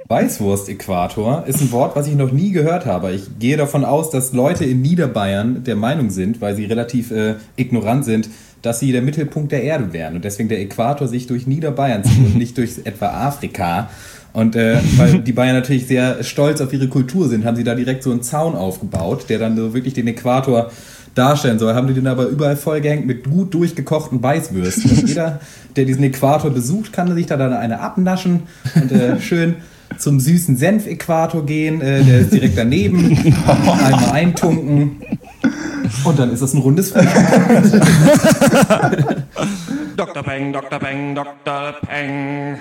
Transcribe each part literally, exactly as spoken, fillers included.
Weißwurst-Äquator ist ein Wort, was ich noch nie gehört habe. Ich gehe davon aus, dass Leute in Niederbayern der Meinung sind, weil sie relativ äh, ignorant sind, dass sie der Mittelpunkt der Erde wären und deswegen der Äquator sich durch Niederbayern zieht und nicht durch etwa Afrika. Und äh, weil die Bayern natürlich sehr stolz auf ihre Kultur sind, haben sie da direkt so einen Zaun aufgebaut, der dann so wirklich den Äquator darstellen soll. Haben die den aber überall vollgehängt mit gut durchgekochten Weißwürsten. Und jeder, der diesen Äquator besucht, kann sich da dann eine abnaschen und äh, schön zum süßen Senf-Äquator gehen. Äh, der ist direkt daneben. Einmal eintunken. Und dann ist das ein rundes Frühstück. Doktor Peng, Doktor Peng, Doktor Peng.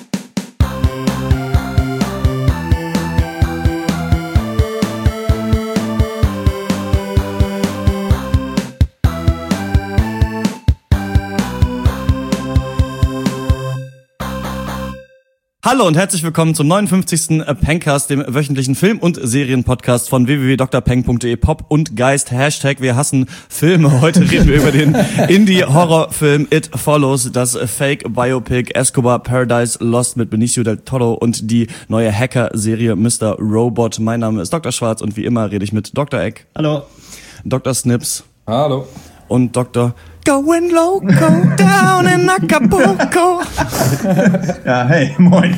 Hallo und herzlich willkommen zum neunundfünfzigsten Pencast, dem wöchentlichen Film- und Serienpodcast von w w w punkt d r peng punkt d e. Pop und Geist, Hashtag wir hassen Filme. Heute reden wir über den Indie-Horrorfilm It Follows, das Fake-Biopic Escobar Paradise Lost mit Benicio del Toro und die neue Hacker-Serie Mister Robot. Mein Name ist Doktor Schwarz und wie immer rede ich mit Doktor Eck. Hallo. Doktor Snips. Hallo. Und Doktor Going Loco down in Acapulco. Ja, hey, moin.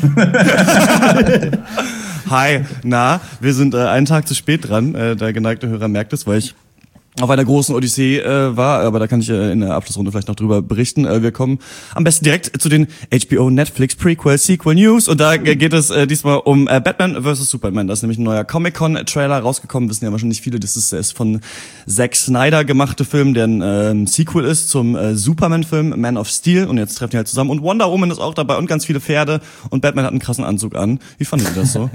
Hi, na, wir sind äh, einen Tag zu spät dran. Äh, der geneigte Hörer merkt es, weil ich auf einer großen Odyssee äh, war, aber da kann ich äh, in der Abschlussrunde vielleicht noch drüber berichten. Äh, wir kommen am besten direkt zu den H B O Netflix Prequel Sequel News und da äh, geht es äh, diesmal um äh, Batman versus. Superman. Da ist nämlich ein neuer Comic-Con-Trailer rausgekommen, wissen ja wahrscheinlich viele, das ist, ist von Zack Snyder gemachte Film, der ein äh, Sequel ist zum äh, Superman-Film Man of Steel und jetzt treffen die halt zusammen und Wonder Woman ist auch dabei und ganz viele Pferde und Batman hat einen krassen Anzug an. Wie fandet ihr das so?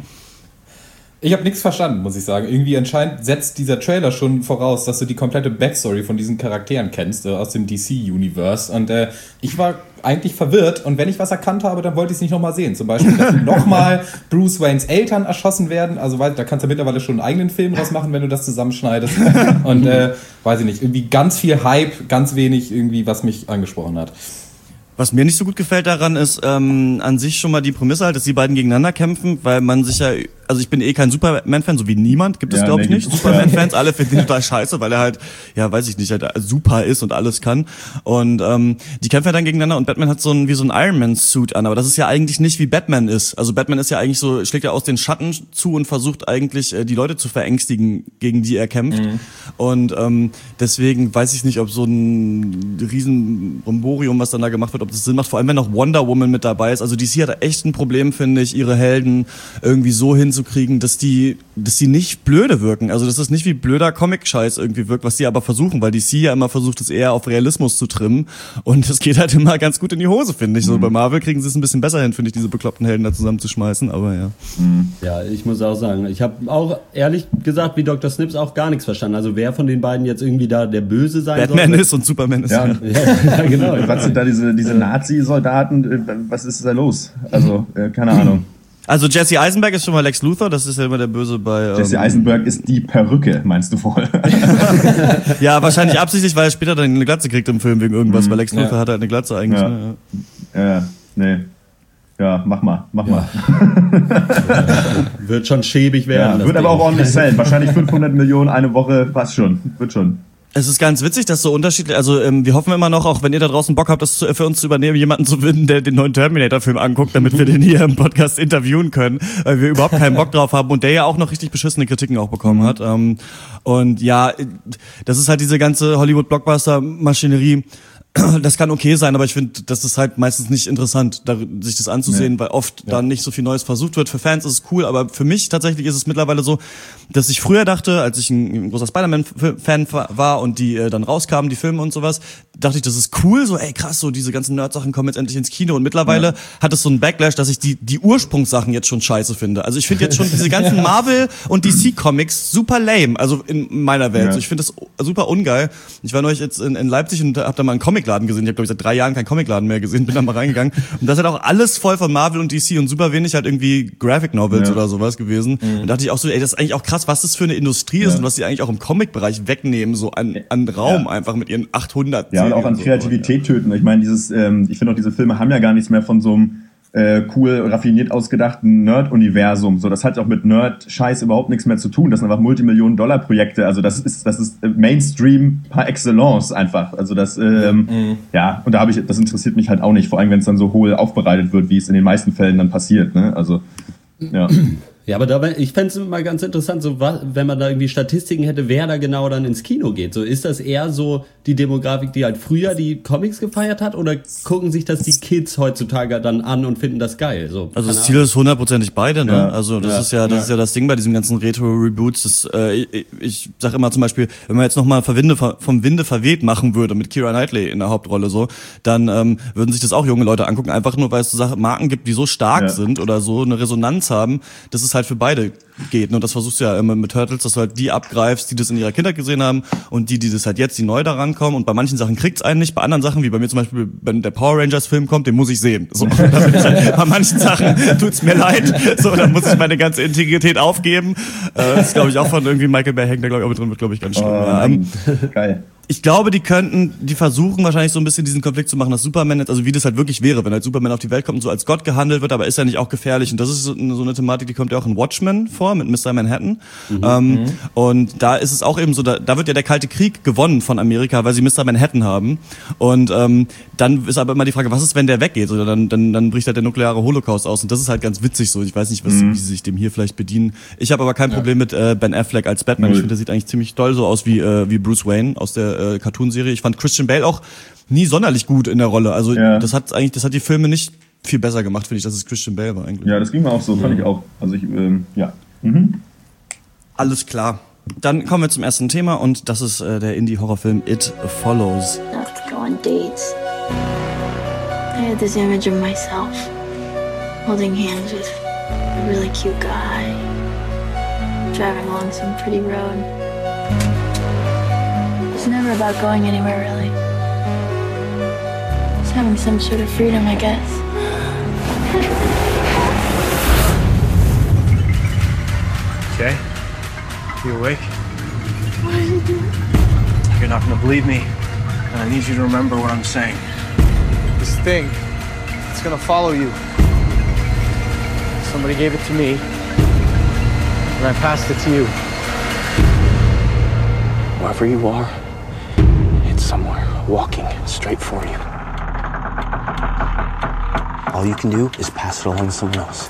Ich habe nichts verstanden, muss ich sagen. Irgendwie anscheinend setzt dieser Trailer schon voraus, dass du die komplette Backstory von diesen Charakteren kennst, äh, aus dem D C-Universe. Und äh, ich war eigentlich verwirrt. Und wenn ich was erkannt habe, dann wollte ich es nicht nochmal sehen. Zum Beispiel, dass nochmal Bruce Waynes Eltern erschossen werden. Also weil, da kannst du mittlerweile schon einen eigenen Film draus machen, wenn du das zusammenschneidest. Und äh, weiß ich nicht, irgendwie ganz viel Hype, ganz wenig irgendwie, was mich angesprochen hat. Was mir nicht so gut gefällt daran ist ähm, an sich schon mal die Prämisse halt, dass die beiden gegeneinander kämpfen, weil man sich ja, also ich bin eh kein Superman-Fan, so wie niemand, gibt es ja, glaube ich nee, nicht, Superman-Fans, alle finden ihn total scheiße, weil er halt, ja weiß ich nicht, halt super ist und alles kann und ähm, die kämpfen ja dann gegeneinander und Batman hat so ein wie so ein Iron-Man-Suit an, aber das ist ja eigentlich nicht wie Batman ist, also Batman ist ja eigentlich so, schlägt ja aus den Schatten zu und versucht eigentlich äh, die Leute zu verängstigen, gegen die er kämpft mhm. und ähm, deswegen weiß ich nicht, ob so ein riesen Bromborium, was dann da gemacht wird, ob das Sinn macht, vor allem wenn noch Wonder Woman mit dabei ist. Also D C hat echt ein Problem, finde ich, ihre Helden irgendwie so hinzukriegen, dass die, dass die nicht blöde wirken. Also dass das nicht wie blöder Comic-Scheiß irgendwie wirkt, was die aber versuchen, weil D C ja immer versucht, es eher auf Realismus zu trimmen und das geht halt immer ganz gut in die Hose, finde ich. So mhm. bei Marvel kriegen sie es ein bisschen besser hin, finde ich, diese bekloppten Helden da zusammenzuschmeißen, aber ja. Mhm. Ja, ich muss auch sagen, ich habe auch ehrlich gesagt, wie Doktor Snips auch gar nichts verstanden. Also wer von den beiden jetzt irgendwie da der Böse sein soll. Batman ist und Superman ist. Ja, ja. ja, ja genau. Was sind da diese, diese Nazi-Soldaten, was ist da los? Also, äh, keine Ahnung. Also Jesse Eisenberg ist schon mal Lex Luthor, das ist ja immer der Böse bei... Ähm Jesse Eisenberg ist die Perücke, meinst du wohl? Ja, wahrscheinlich absichtlich, weil er später dann eine Glatze kriegt im Film wegen irgendwas, mhm. weil Lex Luthor ja. hat halt eine Glatze eigentlich. Ja, ne? ja nee. Ja, mach mal, mach ja. mal. Wird schon schäbig werden. Ja, wird aber auch ordentlich sein. Wahrscheinlich fünfhundert Millionen eine Woche, passt schon, wird schon. Es ist ganz witzig, dass so unterschiedlich, also ähm, wir hoffen immer noch, auch wenn ihr da draußen Bock habt, das zu, für uns zu übernehmen, jemanden zu finden, der den neuen Terminator-Film anguckt, damit wir den hier im Podcast interviewen können, weil wir überhaupt keinen Bock drauf haben und der ja auch noch richtig beschissene Kritiken auch bekommen hat. Ähm, und ja, das ist halt diese ganze Hollywood-Blockbuster-Maschinerie. Das kann okay sein, aber ich finde, das ist halt meistens nicht interessant, da, sich das anzusehen, nee. weil oft ja. dann nicht so viel Neues versucht wird. Für Fans ist es cool, aber für mich tatsächlich ist es mittlerweile so, dass ich früher dachte, als ich ein, ein großer Spider-Man-Fan war und die äh, dann rauskamen, die Filme und sowas, dachte ich, das ist cool, so ey krass, so diese ganzen Nerd-Sachen kommen jetzt endlich ins Kino und mittlerweile ja. hat es so einen Backlash, dass ich die die Ursprungssachen jetzt schon scheiße finde. Also ich finde jetzt schon diese ganzen Marvel- und D C-Comics super lame, also in meiner Welt. Ja. So, ich finde das super ungeil. Ich war neulich jetzt in, in Leipzig und hab da mal einen Comicladen gesehen. Ich habe glaube ich seit drei Jahren keinen Comicladen mehr gesehen, bin da mal reingegangen und das ist halt auch alles voll von Marvel und D C und super wenig halt irgendwie Graphic Novels ja. oder sowas gewesen. Mhm. Und da dachte ich auch so, ey, das ist eigentlich auch krass, was das für eine Industrie ja. ist und was die eigentlich auch im Comic-Bereich wegnehmen, so an, an Raum ja. einfach mit ihren achthundert Ja, und auch an Kreativität töten. Ich meine, dieses, ähm, ich finde auch, diese Filme haben ja gar nichts mehr von so einem äh, cool, raffiniert ausgedachten Nerd-Universum. So, das hat auch mit Nerd-Scheiß überhaupt nichts mehr zu tun. Das sind einfach Multimillionen-Dollar-Projekte. Also das ist, das ist Mainstream par excellence einfach. Also das, ähm, mhm. ja, und da habe ich, das interessiert mich halt auch nicht, vor allem wenn es dann so hohl aufbereitet wird, wie es in den meisten Fällen dann passiert. Ne? Also, ja. Ja, aber da, ich fände es mal ganz interessant, so wenn man da irgendwie Statistiken hätte, wer da genau dann ins Kino geht. So, ist das eher so die Demografik, die halt früher die Comics gefeiert hat, oder gucken sich das die Kids heutzutage dann an und finden das geil? So, also das Ziel ist hundertprozentig beide, ne? Ja. Also das ja. ist ja, das ja. ist ja das Ding bei diesen ganzen Retro-Reboots. Das, äh, ich, ich sag immer zum Beispiel, wenn man jetzt nochmal vom Winde verweht machen würde mit Keira Knightley in der Hauptrolle so, dann ähm, würden sich das auch junge Leute angucken, einfach nur, weil es so Marken gibt, die so stark ja. sind oder so eine Resonanz haben, dass es halt für beide geht. Und das versuchst du ja immer mit Turtles, dass du halt die abgreifst, die das in ihrer Kindheit gesehen haben und die, die das halt jetzt, die neu da rankommen. Und bei manchen Sachen kriegt's einen nicht, bei anderen Sachen, wie bei mir zum Beispiel, wenn der Power Rangers Film kommt, den muss ich sehen. So, da bin ich halt, bei manchen Sachen tut's mir leid, so, dann muss ich meine ganze Integrität aufgeben. Äh, das ist, glaube ich, auch von irgendwie Michael Bay hängt da, glaube ich, auch mit drin, wird, glaube ich, ganz schlimm. Oh, ähm, geil. Ich glaube, die könnten, die versuchen wahrscheinlich so ein bisschen diesen Konflikt zu machen, dass Superman jetzt, also wie das halt wirklich wäre, wenn halt Superman auf die Welt kommt und so als Gott gehandelt wird, aber ist ja nicht auch gefährlich. Und das ist so eine, so eine Thematik, die kommt ja auch in Watchmen vor, mit Mister Manhattan. Mhm. Ähm, mhm. Und da ist es auch eben so, da, da wird ja der Kalte Krieg gewonnen von Amerika, weil sie Mister Manhattan haben. Und ähm, dann ist aber immer die Frage, was ist, wenn der weggeht? Oder dann, dann, dann bricht halt der nukleare Holocaust aus. Und das ist halt ganz witzig so. Ich weiß nicht, was, mhm. wie sie sich dem hier vielleicht bedienen. Ich habe aber kein ja. Problem mit äh, Ben Affleck als Batman. Mhm. Ich finde, der sieht eigentlich ziemlich doll so aus wie, äh, wie Bruce Wayne aus der äh, Cartoonserie. Ich fand Christian Bale auch nie sonderlich gut in der Rolle. Also ja. das hat eigentlich, das hat die Filme nicht viel besser gemacht, finde ich, dass es Christian Bale war eigentlich. Ja, das ging mir auch so, fand ja. ich auch. Also ich, ähm, ja. Mhm. Alles klar. Dann kommen wir zum ersten Thema und das ist äh, der Indie-Horrorfilm It Follows. I have to go on dates. I had this image of myself holding hands with a really cute guy, driving along some pretty road. It's never about going anywhere, really. It's having some sort of freedom, I guess. Okay? You awake? You're not gonna believe me, and I need you to remember what I'm saying. This thing, it's gonna follow you. Somebody gave it to me, and I passed it to you. Wherever you are, it's somewhere walking straight for you. All you can do is pass it along to someone else.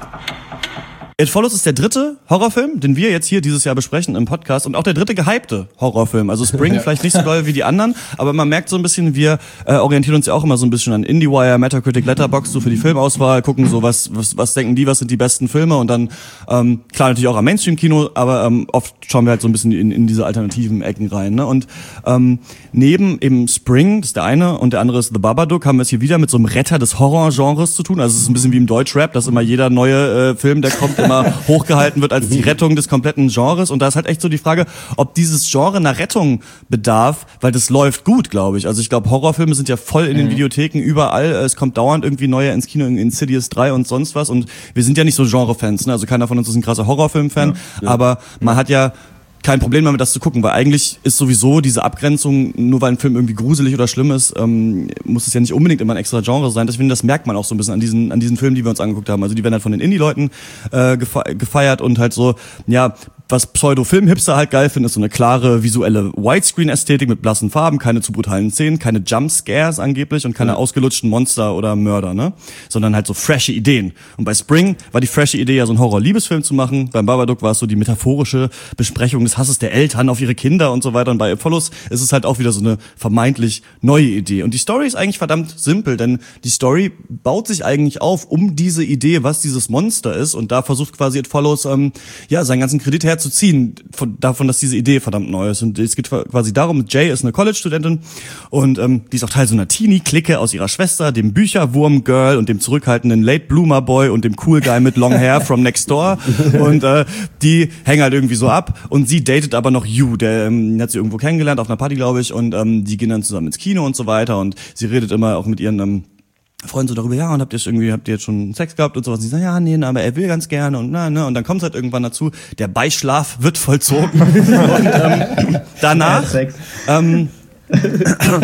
It Follows ist der dritte Horrorfilm, den wir jetzt hier dieses Jahr besprechen im Podcast und auch der dritte gehypte Horrorfilm. Also Spring ja. vielleicht nicht so doll wie die anderen, aber man merkt so ein bisschen, wir äh, orientieren uns ja auch immer so ein bisschen an IndieWire, Metacritic, Letterboxd, so für die Filmauswahl, gucken so, was was was denken die, was sind die besten Filme und dann, ähm, klar natürlich auch am Mainstream-Kino, aber ähm, oft schauen wir halt so ein bisschen in, in diese alternativen Ecken rein. Ne? Und ähm, neben eben Spring, das ist der eine, und der andere ist The Babadook, haben wir es hier wieder mit so einem Retter des Horrorgenres zu tun. Also es ist ein bisschen wie im Deutschrap, dass immer jeder neue äh, Film, der kommt, immer hochgehalten wird als die Rettung des kompletten Genres. Und da ist halt echt so die Frage, ob dieses Genre einer Rettung bedarf, weil das läuft gut, glaube ich. Also ich glaube, Horrorfilme sind ja voll in den mhm. Videotheken, überall. Es kommt dauernd irgendwie neue ins Kino, in Insidious drei und sonst was. Und wir sind ja nicht so Genre-Fans, ne? Also keiner von uns ist ein krasser Horrorfilm-Fan. Ja, ja. Aber man hat ja kein Problem damit, das zu gucken, weil eigentlich ist sowieso diese Abgrenzung, nur weil ein Film irgendwie gruselig oder schlimm ist, ähm, muss es ja nicht unbedingt immer ein extra Genre sein. Deswegen, das merkt man auch so ein bisschen an diesen an diesen Filmen, die wir uns angeguckt haben. Also die werden halt von den Indie-Leuten äh, gefeiert und halt so, ja, was Pseudo-Film-Hipster halt geil finden, ist so eine klare visuelle Widescreen-Ästhetik mit blassen Farben, keine zu brutalen Szenen, keine Jump-Scares angeblich und keine ja. ausgelutschten Monster oder Mörder, ne? Sondern halt so frische Ideen. Und bei Spring war die frische Idee ja so einen Horror-Liebesfilm zu machen. Beim Babadook war es so die metaphorische Besprechung des Hasses der Eltern auf ihre Kinder und so weiter. Und bei It Follows ist es halt auch wieder so eine vermeintlich neue Idee. Und die Story ist eigentlich verdammt simpel, denn die Story baut sich eigentlich auf um diese Idee, was dieses Monster ist. Und da versucht quasi It Follows, ähm, ja, seinen ganzen Kredit herzuziehen, von, davon, dass diese Idee verdammt neu ist. Und es geht quasi darum, Jay ist eine College-Studentin und ähm, die ist auch Teil so einer Teenie-Clique aus ihrer Schwester, dem Bücherwurm-Girl und dem zurückhaltenden Late-Bloomer-Boy und dem Cool-Guy mit Long Hair from Next Door. Und äh, die hängen halt irgendwie so ab und sie datet aber noch Yu, der ähm, hat sie irgendwo kennengelernt, auf einer Party, glaube ich, und ähm, die gehen dann zusammen ins Kino und so weiter und sie redet immer auch mit ihren ähm, Freunde so darüber, ja, und habt ihr irgendwie, habt ihr jetzt schon Sex gehabt und sowas? Und sie sagen, ja, nee, aber er will ganz gerne und na, ne, und dann kommt es halt irgendwann dazu, der Beischlaf wird vollzogen und ähm, danach, ähm,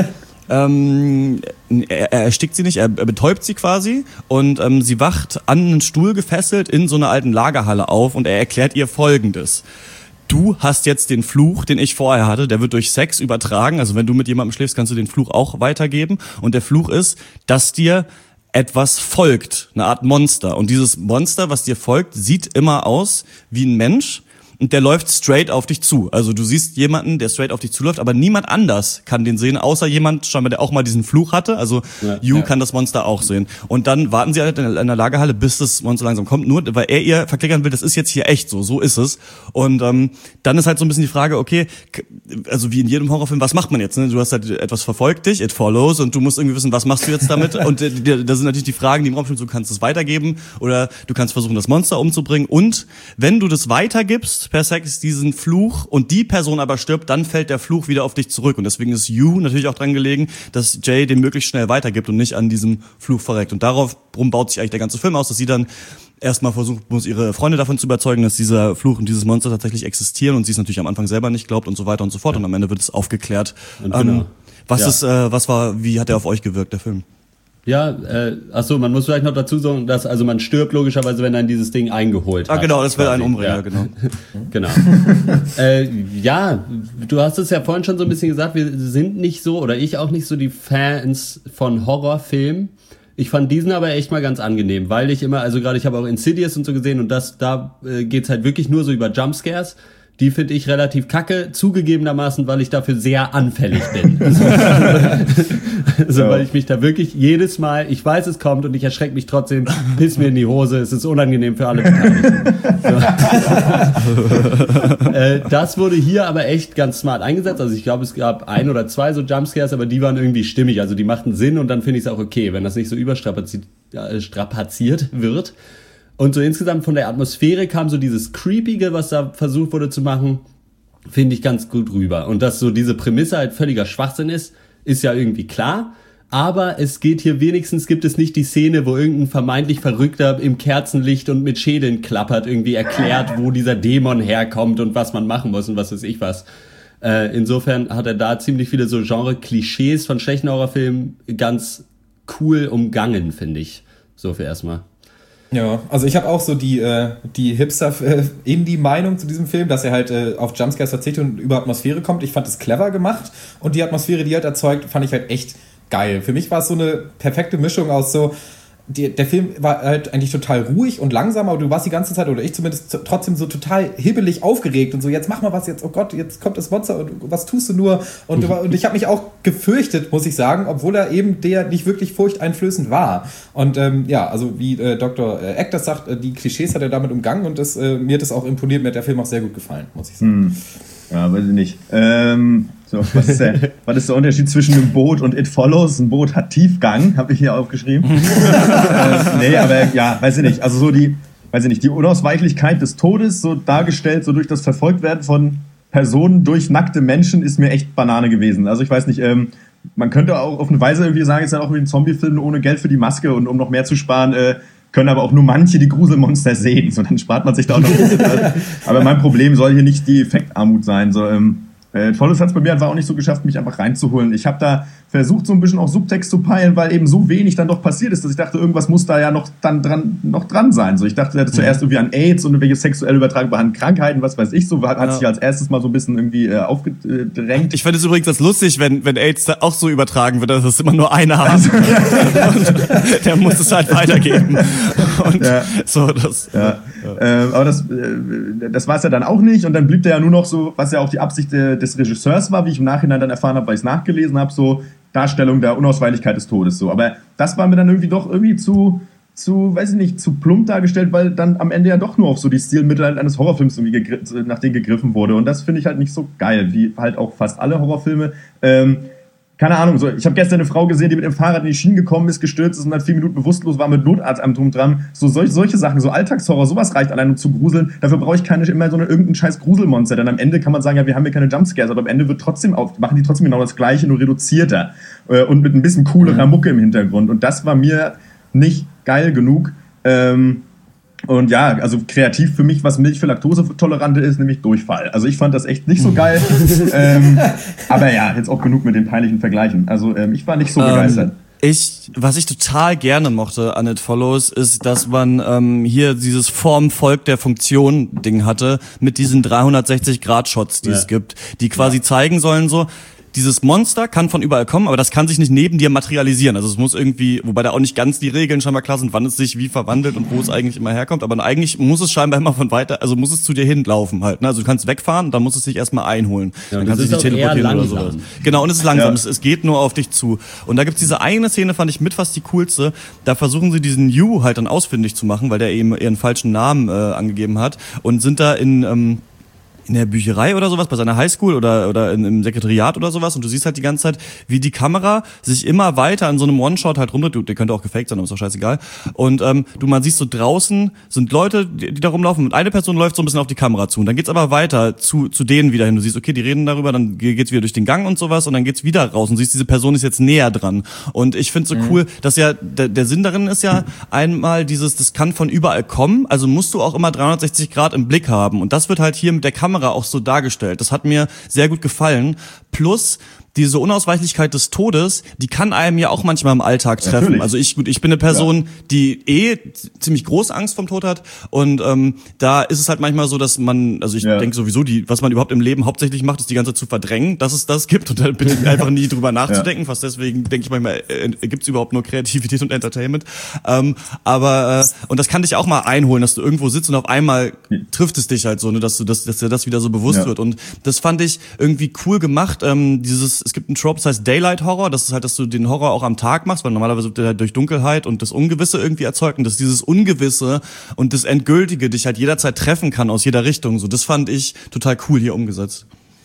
ähm, er, er erstickt sie nicht, er, er betäubt sie quasi und ähm, sie wacht an einen Stuhl gefesselt in so einer alten Lagerhalle auf und er erklärt ihr Folgendes. Du hast jetzt den Fluch, den ich vorher hatte, der wird durch Sex übertragen, also wenn du mit jemandem schläfst, kannst du den Fluch auch weitergeben und der Fluch ist, dass dir etwas folgt, eine Art Monster und dieses Monster, was dir folgt, sieht immer aus wie ein Mensch. Und der läuft straight auf dich zu. Also du siehst jemanden, der straight auf dich zuläuft, aber niemand anders kann den sehen, außer jemand, scheinbar, der auch mal diesen Fluch hatte. Also ja, You ja. kann das Monster auch sehen. Und dann warten sie halt in der Lagerhalle, bis das Monster langsam kommt, nur weil er ihr verklickern will, das ist jetzt hier echt so, so ist es. Und ähm, dann ist halt so ein bisschen die Frage, okay, also wie in jedem Horrorfilm, was macht man jetzt? Ne? Du hast halt etwas verfolgt dich, it follows, und du musst irgendwie wissen, was machst du jetzt damit? Und äh, da sind natürlich die Fragen, die im Raum stehen, du kannst es weitergeben oder du kannst versuchen, das Monster umzubringen. Und wenn du das weitergibst, per Sex diesen Fluch und die Person aber stirbt, dann fällt der Fluch wieder auf dich zurück. Und deswegen ist You natürlich auch dran gelegen, dass Jay den möglichst schnell weitergibt und nicht an diesem Fluch verreckt. Und darauf baut sich eigentlich der ganze Film aus, dass sie dann erstmal versucht, muss ihre Freunde davon zu überzeugen, dass dieser Fluch und dieses Monster tatsächlich existieren und sie es natürlich am Anfang selber nicht glaubt und so weiter und so fort. Und am Ende wird es aufgeklärt. Und genau. ähm, was ja. ist, äh, was war, wie hat er auf euch gewirkt, der Film? Ja, äh, achso, man muss vielleicht noch dazu sagen, dass also man stirbt logischerweise, wenn dann dieses Ding eingeholt ah, hat. Ah genau, das wäre ein Umbringer, ja. genau. genau. äh, ja, du hast es ja vorhin schon so ein bisschen gesagt, wir sind nicht so, oder ich auch nicht so die Fans von Horrorfilmen. Ich fand diesen aber echt mal ganz angenehm, weil ich immer, also gerade ich habe auch Insidious und so gesehen und das, da äh, geht's halt wirklich nur so über Jumpscares. Die finde ich relativ kacke, zugegebenermaßen, weil ich dafür sehr anfällig bin. Also, also ja. weil ich mich da wirklich jedes Mal, ich weiß, es kommt und ich erschrecke mich trotzdem, piss mir in die Hose, es ist unangenehm für alle Beteiligten. So. äh, das wurde hier aber echt ganz smart eingesetzt. Also ich glaube, es gab ein oder zwei so Jumpscares, aber die waren irgendwie stimmig. Also die machten Sinn und dann finde ich es auch okay, wenn das nicht so überstrapaziert äh, strapaziert wird. Und so insgesamt von der Atmosphäre kam so dieses Creepige, was da versucht wurde zu machen, finde ich ganz gut rüber. Und dass so diese Prämisse halt völliger Schwachsinn ist, ist ja irgendwie klar. Aber es geht hier wenigstens, gibt es nicht die Szene, wo irgendein vermeintlich Verrückter im Kerzenlicht und mit Schädeln klappert, irgendwie erklärt, wo dieser Dämon herkommt und was man machen muss und was weiß ich was. Äh, insofern hat er da ziemlich viele so Genre-Klischees von schlechten Horrorfilmen ganz cool umgangen, finde ich. So für erstmal. Ja, also ich habe auch so die äh, die Hipster-Indie-Meinung zu diesem Film, dass er halt äh, auf Jumpscares verzichtet und über Atmosphäre kommt. Ich fand es clever gemacht und die Atmosphäre, die er halt erzeugt, fand ich halt echt geil. Für mich war es so eine perfekte Mischung aus so, die, der Film war halt eigentlich total ruhig und langsam, aber du warst die ganze Zeit, oder ich zumindest, trotzdem so total hibbelig aufgeregt und so, jetzt mach mal was, jetzt, oh Gott, jetzt kommt das Monster und was tust du nur? Und, mhm. und ich habe mich auch gefürchtet, muss ich sagen, obwohl er eben der nicht wirklich furchteinflößend war. Und ähm, ja, also wie äh, Doktor Eck das sagt, äh, die Klischees hat er damit umgangen und das, äh, mir hat das auch imponiert, mir hat der Film auch sehr gut gefallen, muss ich sagen. Mhm. Ja, weiß ich nicht. Ähm, so, was, ist der, was ist der Unterschied zwischen einem Boot und It Follows? Ein Boot hat Tiefgang, habe ich hier aufgeschrieben. äh, nee, aber ja, weiß ich nicht. Also so die, weiß ich nicht, die Unausweichlichkeit des Todes, so dargestellt, so durch das Verfolgtwerden von Personen durch nackte Menschen, ist mir echt Banane gewesen. Also ich weiß nicht, ähm, man könnte auch auf eine Weise irgendwie sagen, es ist ja auch wie ein Zombie-Film ohne Geld für die Maske und um noch mehr zu sparen, äh, können aber auch nur manche die Gruselmonster sehen. So, dann spart man sich da auch noch ein bisschen. Aber mein Problem soll hier nicht die Effektarmut sein. So, ähm, äh, Follows hat es bei mir einfach auch nicht so geschafft, mich einfach reinzuholen. Ich habe da versucht, so ein bisschen auch Subtext zu peilen, weil eben so wenig dann doch passiert ist, dass ich dachte, irgendwas muss da ja noch dann dran, noch dran sein. So, ich dachte, er hätte zuerst irgendwie an AIDS und irgendwelche sexuell übertragbaren Krankheiten, was weiß ich, so hat, hat ja. sich als erstes mal so ein bisschen irgendwie äh, aufgedrängt. Ich finde es übrigens das lustig, wenn, wenn AIDS da auch so übertragen wird, dass es immer nur einer hat. Also, und der muss es halt weitergeben. Und ja. so, das. Ja. Ja. Äh, aber das, äh, das war es ja dann auch nicht und dann blieb der ja nur noch so, was ja auch die Absicht äh, des Regisseurs war, wie ich im Nachhinein dann erfahren habe, weil ich es nachgelesen habe, so Darstellung der Unausweichlichkeit des Todes, so. Aber das war mir dann irgendwie doch irgendwie zu, zu, weiß ich nicht, zu plump dargestellt, weil dann am Ende ja doch nur auf so die Stilmittel eines Horrorfilms irgendwie gegr- nach denen gegriffen wurde und das finde ich halt nicht so geil, wie halt auch fast alle Horrorfilme. Ähm, Keine Ahnung, so, ich habe gestern eine Frau gesehen, die mit dem Fahrrad in die Schienen gekommen ist, gestürzt ist und dann vier Minuten bewusstlos war mit Notarzt am drum dran. So solche, solche Sachen, so Alltagshorror, sowas reicht allein um zu gruseln. Dafür brauche ich keine immer so eine irgendein scheiß Gruselmonster. Denn am Ende kann man sagen, ja, wir haben hier keine Jumpscares, aber am Ende wird trotzdem auf, machen die trotzdem genau das Gleiche, nur reduzierter äh, und mit ein bisschen coolerer Mucke im Hintergrund. Und das war mir nicht geil genug. Ähm, Und ja, also kreativ für mich, was Milch für Laktosetolerante ist, nämlich Durchfall. Also ich fand das echt nicht so geil. ähm, aber ja, jetzt auch genug mit den peinlichen Vergleichen. Also ähm, ich war nicht so begeistert. Ähm, ich, was ich total gerne mochte an It Follows, ist, dass man ähm, hier dieses Form folgt der Funktion Ding hatte, mit diesen dreihundertsechzig Grad Shots, die ja. es gibt, die quasi ja. zeigen sollen so, dieses Monster kann von überall kommen, aber das kann sich nicht neben dir materialisieren. Also es muss irgendwie, wobei da auch nicht ganz die Regeln scheinbar klar sind, wann es sich wie verwandelt und wo es eigentlich immer herkommt, aber eigentlich muss es scheinbar immer von weiter, also muss es zu dir hinlaufen halt. Ne? Also du kannst wegfahren, dann muss es sich erstmal einholen. Ja, dann kannst du dich teleportieren oder sowas. Genau, und es ist langsam, ja. es, es geht nur auf dich zu. Und da gibt's diese eine Szene, fand ich mit fast die coolste, da versuchen sie diesen Yu halt dann ausfindig zu machen, weil der eben ihren falschen Namen äh, angegeben hat und sind da in... Ähm, in der Bücherei oder sowas, bei seiner Highschool oder oder in, im Sekretariat oder sowas und du siehst halt die ganze Zeit, wie die Kamera sich immer weiter an so einem One-Shot halt rumdreht. Der könnte auch gefaked sein, aber ist doch scheißegal. Und ähm, du, man siehst so draußen sind Leute, die, die da rumlaufen und eine Person läuft so ein bisschen auf die Kamera zu und dann geht's aber weiter zu zu denen wieder hin. Du siehst, okay, die reden darüber, dann geht's wieder durch den Gang und sowas und dann geht's wieder raus und du siehst, diese Person ist jetzt näher dran. Und ich find's so mhm. cool, dass ja der, der Sinn darin ist ja einmal dieses, das kann von überall kommen, also musst du auch immer dreihundertsechzig Grad im Blick haben und das wird halt hier mit der Kamera auch so dargestellt. Das hat mir sehr gut gefallen. Plus diese Unausweichlichkeit des Todes, die kann einem ja auch manchmal im Alltag treffen. Natürlich. Also ich, gut, ich bin eine Person, ja. die eh ziemlich große Angst vom Tod hat und ähm, da ist es halt manchmal so, dass man, also ich ja. denke sowieso, die, was man überhaupt im Leben hauptsächlich macht, ist die ganze Zeit zu verdrängen, dass es das gibt und dann bitte einfach nie drüber nachzudenken. Ja. Fast deswegen denke ich manchmal, äh, gibt es überhaupt nur Kreativität und Entertainment. Ähm, aber äh, und das kann dich auch mal einholen, dass du irgendwo sitzt und auf einmal trifft es dich halt so, ne, dass du das, dass dir das wieder so bewusst ja. wird. Und das fand ich irgendwie cool gemacht. Ähm, dieses Es gibt einen Trope, das heißt Daylight Horror. Das ist halt, dass du den Horror auch am Tag machst, weil normalerweise wird der halt durch Dunkelheit und das Ungewisse irgendwie erzeugt. Und dass dieses Ungewisse und das Endgültige dich halt jederzeit treffen kann aus jeder Richtung. So, das fand ich total cool hier umgesetzt.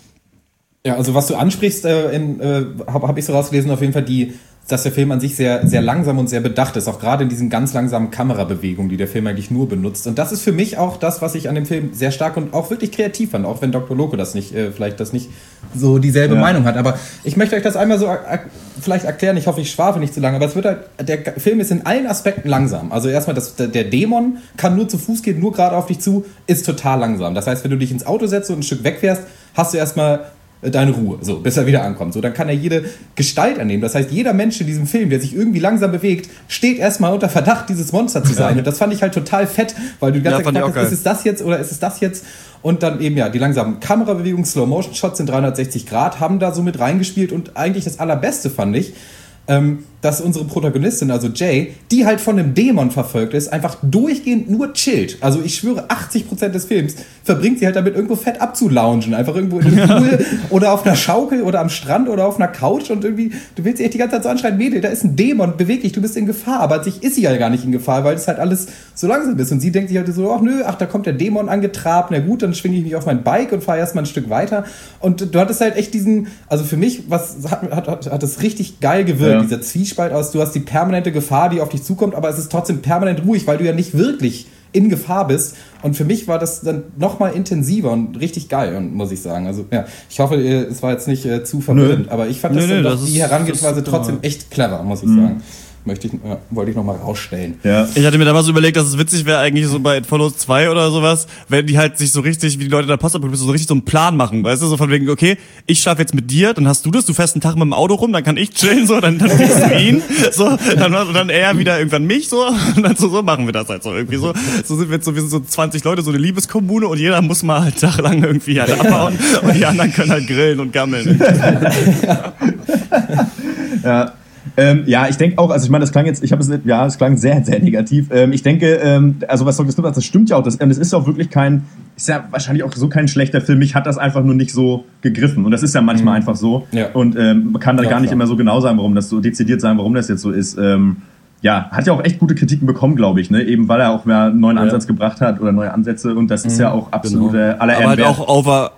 Ja, also was du ansprichst, äh, äh, habe hab ich so rausgelesen, auf jeden Fall die, dass der Film an sich sehr, sehr langsam und sehr bedacht ist, auch gerade in diesen ganz langsamen Kamerabewegungen, die der Film eigentlich nur benutzt. Und das ist für mich auch das, was ich an dem Film sehr stark und auch wirklich kreativ fand, auch wenn Doktor Loco das nicht, äh, vielleicht das nicht so dieselbe ja. Meinung hat. Aber ich möchte euch das einmal so ak- vielleicht erklären, ich hoffe, ich schwafe nicht zu lange, aber es wird halt, der Film ist in allen Aspekten langsam. Also erstmal, das, der Dämon kann nur zu Fuß gehen, nur gerade auf dich zu, ist total langsam. Das heißt, wenn du dich ins Auto setzt und ein Stück wegfährst, hast du erstmal deine Ruhe, so, bis er wieder ankommt. So, dann kann er jede Gestalt annehmen. Das heißt, jeder Mensch in diesem Film, der sich irgendwie langsam bewegt, steht erstmal unter Verdacht, dieses Monster zu sein. Ja. Und das fand ich halt total fett, weil du die ganze Zeit gefragt hast, ist es das jetzt oder ist es das jetzt? Und dann eben, ja, die langsamen Kamerabewegungen, Slow-Motion-Shots in dreihundertsechzig Grad haben da so mit reingespielt und eigentlich das Allerbeste fand ich, ähm, dass unsere Protagonistin, also Jay, die halt von einem Dämon verfolgt ist, einfach durchgehend nur chillt. Also ich schwöre, achtzig Prozent des Films verbringt sie halt damit, irgendwo fett abzulaungen. Einfach irgendwo in einem Pool oder auf einer Schaukel oder am Strand oder auf einer Couch und irgendwie, du willst dich echt die ganze Zeit so anschreien, Mädel, da ist ein Dämon, beweg dich, du bist in Gefahr. Aber an sich ist sie ja gar nicht in Gefahr, weil es halt alles so langsam ist. Und sie denkt sich halt so, ach nö, ach, da kommt der Dämon angetrabt, na gut, dann schwinge ich mich auf mein Bike und fahre erstmal ein Stück weiter. Und du hattest halt echt diesen, also für mich, was hat, hat, hat, hat das richtig geil gewirkt, ja. dieser Zwiespalt aus, du hast die permanente Gefahr, die auf dich zukommt, aber es ist trotzdem permanent ruhig, weil du ja nicht wirklich in Gefahr bist. Und für mich war das dann nochmal intensiver und richtig geil, muss ich sagen. Also ja, ich hoffe, es war jetzt nicht äh, zu verwirrend, aber ich fand nö, das, nö, das die Herangehensweise trotzdem echt clever, muss ich mhm. sagen. Möchte ich, ja, wollte ich nochmal rausstellen. Ja. Ich hatte mir damals überlegt, dass es witzig wäre eigentlich so bei It Follows zwei oder sowas, wenn die halt sich so richtig, wie die Leute in der Postapokalypse, so richtig so einen Plan machen, weißt du, so von wegen, okay, ich schlafe jetzt mit dir, dann hast du das, du fährst einen Tag mit dem Auto rum, dann kann ich chillen, so, dann, dann kriegst du ihn, so, dann, dann er wieder irgendwann mich, so, und dann so, so machen wir das halt so, irgendwie so, so sind wir jetzt so, wir sind so zwanzig Leute, so eine Liebeskommune und jeder muss mal halt tagelang irgendwie halt abhauen und die anderen können halt grillen und gammeln. Ja. Ähm, ja, ich denke auch, also ich meine, das klang jetzt, ich habe es, ja, es klang sehr, sehr negativ. Ähm, ich denke, ähm, also was Doctor Snoop, das stimmt ja auch, das, das ist ja auch wirklich kein, ist ja wahrscheinlich auch so kein schlechter Film. Mich hat das einfach nur nicht so gegriffen und das ist ja manchmal mhm. einfach so. Ja. Und ähm, man kann da ja, gar nicht klar. immer so genau sagen, warum das so dezidiert sein, warum das jetzt so ist. Ähm, ja, hat ja auch echt gute Kritiken bekommen, glaube ich, ne? Eben weil er auch mehr einen neuen ja. Ansatz gebracht hat oder neue Ansätze und das mhm. ist ja auch absolut genau. aller Aber halt auch over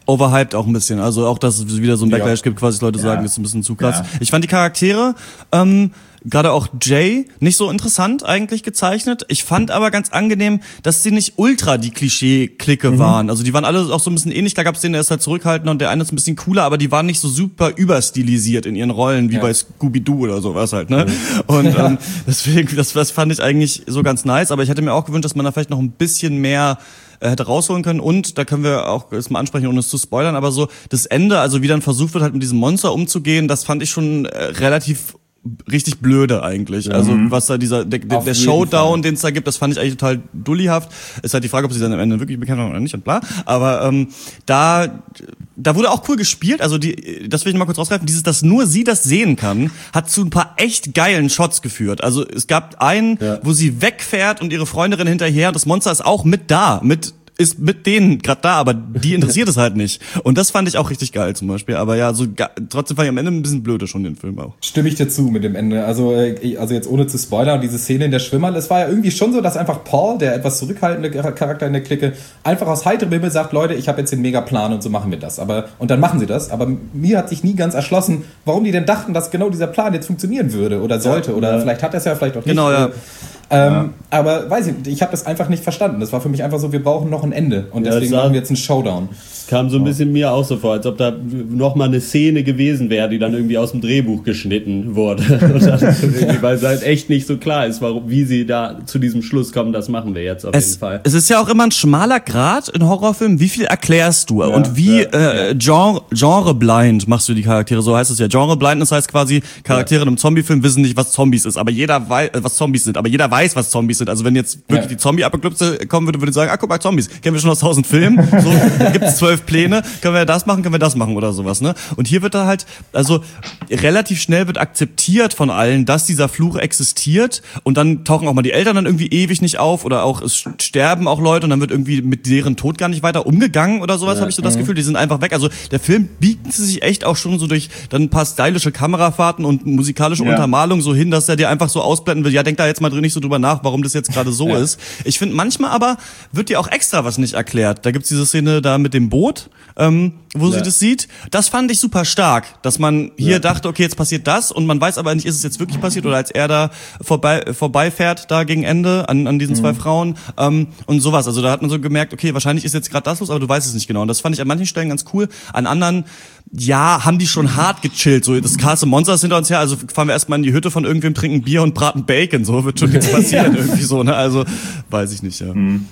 overhyped auch ein bisschen. Also auch, dass es wieder so ein Backlash Ja. gibt, quasi Leute Ja. sagen, das ist ein bisschen zu krass. Ja. Ich fand die Charaktere, ähm, gerade auch Jay, nicht so interessant eigentlich gezeichnet. Ich fand aber ganz angenehm, dass sie nicht ultra die Klischee-Clique Mhm. waren. Also die waren alle auch so ein bisschen ähnlich. Da gab es den, der ist halt zurückhaltender und der eine ist ein bisschen cooler, aber die waren nicht so super überstilisiert in ihren Rollen, wie Ja. bei Scooby-Doo oder sowas halt, ne? Und ähm, deswegen, das, das fand ich eigentlich so ganz nice. Aber ich hätte mir auch gewünscht, dass man da vielleicht noch ein bisschen mehr äh, hätte rausholen können. Und da können wir auch das mal ansprechen, ohne es zu spoilern, aber so das Ende, also wie dann versucht wird, halt mit diesem Monster umzugehen, das fand ich schon äh, relativ richtig blöde eigentlich. Also was da dieser der, der, Auf der jeden Showdown, Fall. den es da gibt, das fand ich eigentlich total dullihaft. Ist halt die Frage, ob sie dann am Ende wirklich bekämpft haben oder nicht und bla. Aber ähm, da da wurde auch cool gespielt. Also die, das will ich noch mal kurz rausgreifen. Dieses, dass nur sie das sehen kann, hat zu ein paar echt geilen Shots geführt. Also es gab einen, Ja. wo sie wegfährt und ihre Freundin hinterher. Das Monster ist auch mit da, mit ist mit denen gerade da, aber die interessiert es halt nicht. Und das fand ich auch richtig geil zum Beispiel. Aber ja, so ga- trotzdem fand ich am Ende ein bisschen blöde schon den Film auch. Stimme ich dir zu mit dem Ende. Also, äh, also jetzt ohne zu spoilern, diese Szene in der Schwimmhalle, es war ja irgendwie schon so, dass einfach Paul, der etwas zurückhaltende Charakter in der Clique, einfach aus heiterem Himmel sagt, Leute, ich habe jetzt den Megaplan und so machen wir das. Aber und dann machen sie das. Aber mir hat sich nie ganz erschlossen, warum die denn dachten, dass genau dieser Plan jetzt funktionieren würde oder sollte. Oder vielleicht hat er es ja, vielleicht auch nicht. Genau, ja. Ähm, Ja. Aber weiß ich, nicht, ich habe das einfach nicht verstanden. Das war für mich einfach so, wir brauchen noch ein Ende. Und Ja, deswegen es war- machen wir jetzt einen Showdown. Es kam so ein bisschen mir auch so vor, als ob da noch mal eine Szene gewesen wäre, die dann irgendwie aus dem Drehbuch geschnitten wurde. Und dann irgendwie, weil es halt echt nicht so klar ist, warum, wie sie da zu diesem Schluss kommen, das machen wir jetzt auf Es, jeden Fall. es ist ja auch immer ein schmaler Grat in Horrorfilmen. Wie viel erklärst du? Und wie ja, äh, Genre, genreblind machst du die Charaktere? So heißt es ja. Genreblind, heißt quasi, Charaktere in einem Zombiefilm wissen nicht, was Zombies ist, aber jeder weiß, äh, was Zombies sind, aber jeder weiß, was Zombies sind. Also wenn jetzt wirklich Ja. die Zombie-Apokalypse kommen würde, würde ich sagen, ah, guck mal, Zombies. Kennen wir schon aus tausend Filmen. So, da gibt's zwölf Pläne. Können wir das machen, können wir das machen oder sowas, ne? Und hier wird da halt, also relativ schnell wird akzeptiert von allen, dass dieser Fluch existiert und dann tauchen auch mal die Eltern dann irgendwie ewig nicht auf oder auch es sterben auch Leute und dann wird irgendwie mit deren Tod gar nicht weiter umgegangen oder sowas, habe ich so das Gefühl, die sind einfach weg. Also der Film biegt sich echt auch schon so durch dann ein paar stylische Kamerafahrten und musikalische Ja. Untermalung so hin, dass er dir einfach so ausblenden will, ja, denk da jetzt mal drin nicht so drüber nach, warum das jetzt gerade so Ja. ist. Ich finde, manchmal aber wird dir auch extra was nicht erklärt. Da gibt's diese Szene da mit dem Boot, ähm, wo sie Ja. das sieht. Das fand ich super stark, dass man hier Ja. dachte, okay, jetzt passiert das und man weiß aber nicht, ist es jetzt wirklich passiert oder als er da vorbei vorbeifährt da gegen Ende an, an diesen zwei Frauen ähm, und sowas. Also da hat man so gemerkt, okay, wahrscheinlich ist jetzt gerade das los, aber du weißt es nicht genau. Und das fand ich an manchen Stellen ganz cool. An anderen, ja, haben die schon hart gechillt. So, das Castle Monsters hinter uns her, also fahren wir erstmal in die Hütte von irgendwem, trinken Bier und braten Bacon. So wird schon nichts passieren irgendwie so, ne? Also weiß ich nicht, ja.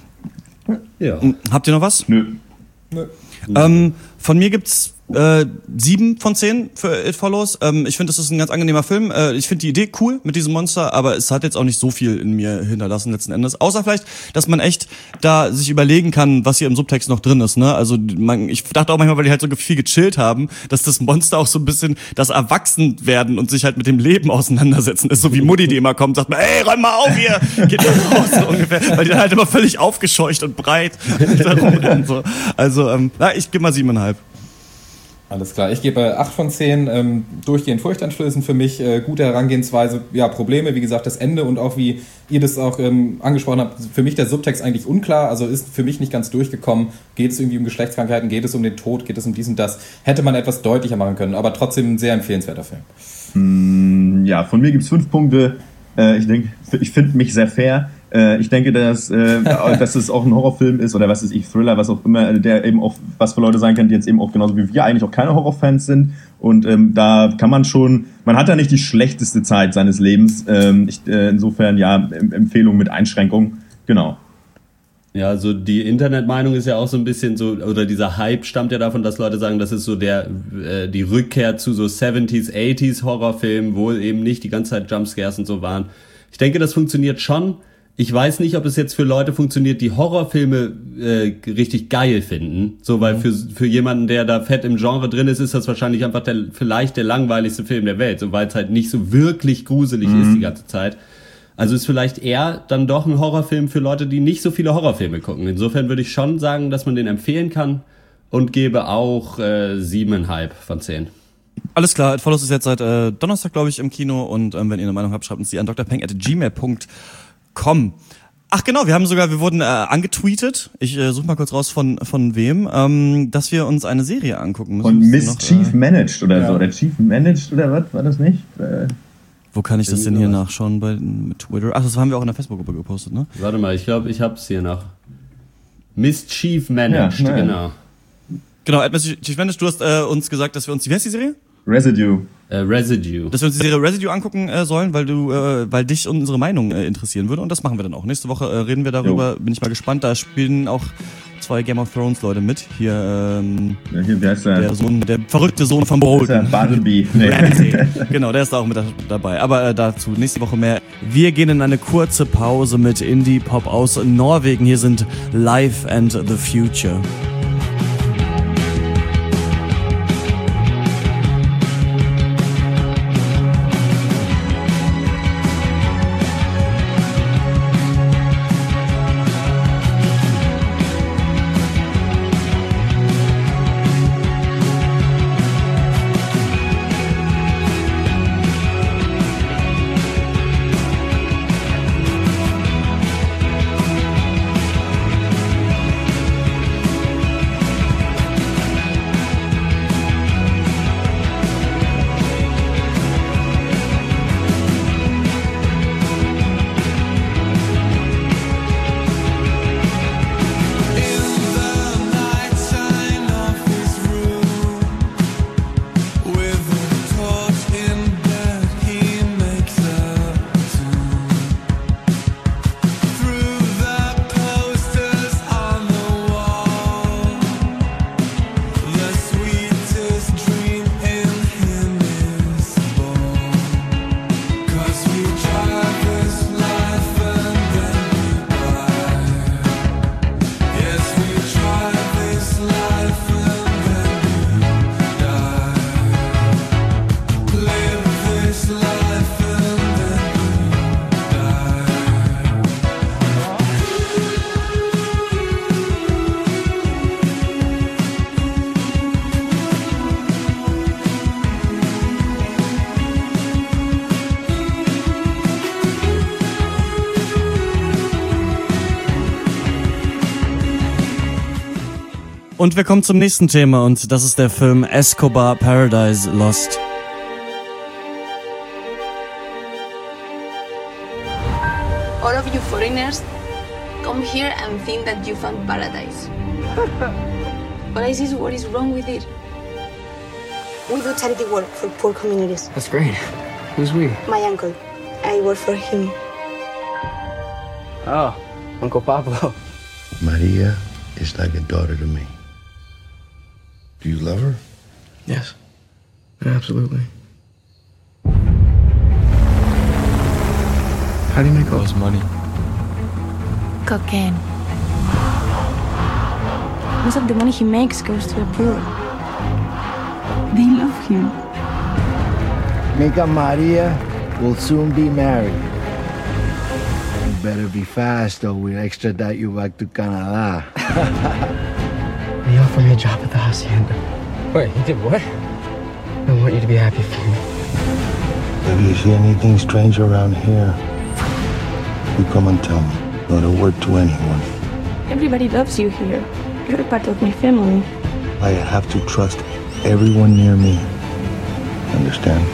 Ja. Habt ihr noch was? Nö. Ähm, von mir gibt's äh, sieben von zehn für It Follows. Ähm, ich finde, das ist ein ganz angenehmer Film. Äh, ich finde die Idee cool mit diesem Monster, aber es hat jetzt auch nicht so viel in mir hinterlassen letzten Endes. Außer vielleicht, dass man echt da sich überlegen kann, was hier im Subtext noch drin ist. Ne? Also man, ich dachte auch manchmal, weil die halt so viel gechillt haben, dass das Monster auch so ein bisschen das Erwachsenwerden und sich halt mit dem Leben auseinandersetzen ist. So wie Mutti, die immer kommt, sagt mal, ey, räum mal auf hier, geht mal raus, so ungefähr. Weil die dann halt immer völlig aufgescheucht und breit da rumrennen. So. Also, ähm, na, ich gebe mal siebeneinhalb. Alles klar, ich gebe acht von zehn, ähm, durchgehend furchteinflößend für mich, äh, gute Herangehensweise, ja, Probleme, wie gesagt, das Ende und auch wie ihr das auch ähm, angesprochen habt, für mich der Subtext eigentlich unklar, also ist für mich nicht ganz durchgekommen, geht es irgendwie um Geschlechtskrankheiten, geht es um den Tod, geht es um dies und das, hätte man etwas deutlicher machen können, aber trotzdem ein sehr empfehlenswerter Film. Ja, von mir gibt's fünf Punkte. Äh, ich denke, ich finde mich sehr fair. Äh, ich denke, dass, äh, dass es auch ein Horrorfilm ist oder was ist ich, Thriller, was auch immer, der eben auch was für Leute sein kann, die jetzt eben auch genauso wie wir eigentlich auch keine Horrorfans sind. Und ähm, da kann man schon, man hat da nicht die schlechteste Zeit seines Lebens. Ähm, ich, äh, insofern ja, Empfehlung mit Einschränkung. Genau. Ja, also die Internetmeinung ist ja auch so ein bisschen so, oder dieser Hype stammt ja davon, dass Leute sagen, das ist so der äh, die Rückkehr zu so siebziger, achtziger Horrorfilmen, wo eben nicht die ganze Zeit Jumpscares und so waren. Ich denke, das funktioniert schon. Ich weiß nicht, ob es jetzt für Leute funktioniert, die Horrorfilme äh, richtig geil finden. So, weil für für jemanden, der da fett im Genre drin ist, ist das wahrscheinlich einfach der vielleicht der langweiligste Film der Welt, so weil es halt nicht so wirklich gruselig Mhm. ist die ganze Zeit. Also ist vielleicht eher dann doch ein Horrorfilm für Leute, die nicht so viele Horrorfilme gucken. Insofern würde ich schon sagen, dass man den empfehlen kann und gebe auch äh, siebeneinhalb von zehn. Alles klar, It Follows ist jetzt seit äh, Donnerstag, glaube ich, im Kino und ähm, wenn ihr eine Meinung habt, schreibt uns die an d r peng at gmail punkt com. Ach genau, wir haben sogar, wir wurden äh, angetweetet, ich äh, suche mal kurz raus von von wem, ähm, dass wir uns eine Serie angucken müssen. Und Miss Chief äh, Managed oder ja. so, oder Chief Managed oder was, war das nicht? Äh, Wo kann ich das denn hier nachschauen bei mit Twitter? Ach, das haben wir auch in der Facebook-Gruppe gepostet, ne? Warte mal, ich glaube, ich hab's hier noch. Mischief Managed, Ja, ja. genau. Genau, at Chief Managed, du hast äh, uns gesagt, dass wir uns, wie heißt die Serie? Residue. Äh, Residue. Dass wir uns die Serie Residue angucken äh, sollen, weil du, äh, weil dich unsere Meinung äh, interessieren würde, und das machen wir dann auch. Nächste Woche äh, reden wir darüber, Jo. bin ich mal gespannt, da spielen auch zwei Game of Thrones Leute mit. Hier, ähm, Ja, hier, wie heißt der? der Sohn, der verrückte Sohn von Ist der Bolton. Bartleby. Nee. Ramsay. Genau, der ist da auch mit da- dabei. Aber äh, dazu nächste Woche mehr. Wir gehen in eine kurze Pause mit Indie-Pop aus Norwegen. Hier sind Life and the Future. Und wir kommen zum nächsten Thema, und das ist der Film Escobar Paradise Lost. All of you foreigners come here and think that you found paradise. Paradise is what is wrong with it. We do charity work for poor communities. That's great. Who's we? My uncle. I work for him. Oh, Uncle Pablo. Maria is like a daughter to me. Do you love her? Yes. Absolutely. How do you make all this money? Cocaine. Most of the money he makes goes to the poor. They love him. Mika Maria will soon be married. You better be fast or we'll extradite you back to Canada. He offered me a job at the hacienda. Wait, he did what? I want you to be happy for me. If you see anything strange around here, you come and tell me. Not a word to anyone. Everybody loves you here. You're a part of my family. I have to trust everyone near me. Understand?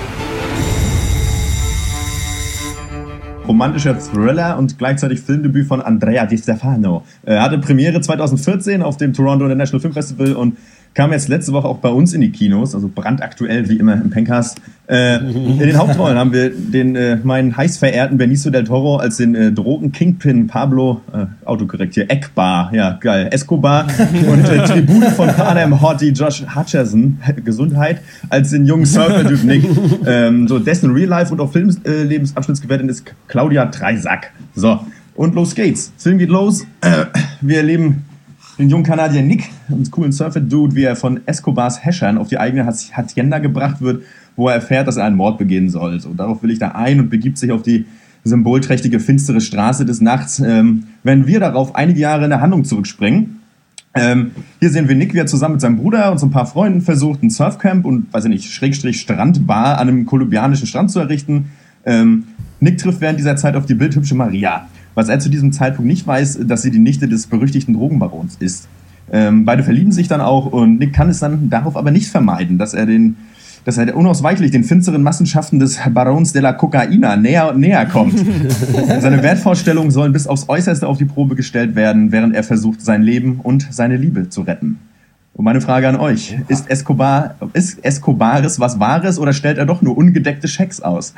Romantischer Thriller und gleichzeitig Filmdebüt von Andrea Di Stefano. Er hatte Premiere zwanzig vierzehn auf dem Toronto International Film Festival und kam jetzt letzte Woche auch bei uns in die Kinos, also brandaktuell wie immer im Pencast. Äh, in den Hauptrollen haben wir den äh, meinen heiß verehrten Benicio del Toro als den äh, Drogen-Kingpin Pablo, äh, autokorrekt hier, Ekbar, ja geil, Escobar und äh, Tribut von Panem Hottie Josh Hutcherson, Gesundheit, als den jungen Surfer-Dude Nick. Ähm, so dessen Real-Life und auch Film-Lebensabschnittsgefährtin ist Claudia Dreisack. So, und los geht's. Film geht los. Äh, wir erleben den jungen Kanadier Nick, einen coolen Surfer-Dude, wie er von Escobars Häschern auf die eigene Hacienda gebracht wird, wo er erfährt, dass er einen Mord begehen soll. So, darauf will ich da ein und begibt sich auf die symbolträchtige, finstere Straße des Nachts. Ähm, wenn wir darauf einige Jahre in der Handlung zurückspringen, ähm, hier sehen wir Nick, wie er zusammen mit seinem Bruder und so ein paar Freunden versucht, ein Surfcamp und, weiß ich nicht, Schrägstrich Strandbar an einem kolumbianischen Strand zu errichten. Ähm, Nick trifft während dieser Zeit auf die bildhübsche Maria. Was er zu diesem Zeitpunkt nicht weiß, dass sie die Nichte des berüchtigten Drogenbarons ist. Ähm, beide verlieben sich dann auch und Nick kann es dann darauf aber nicht vermeiden, dass er den, dass er unausweichlich den finsteren Massenschaften des Barons de la Cocaína näher und näher kommt. Seine Wertvorstellungen sollen bis aufs Äußerste auf die Probe gestellt werden, während er versucht, sein Leben und seine Liebe zu retten. Und meine Frage an euch, ist Escobar, ist Escobares was Wahres oder stellt er doch nur ungedeckte Schecks aus?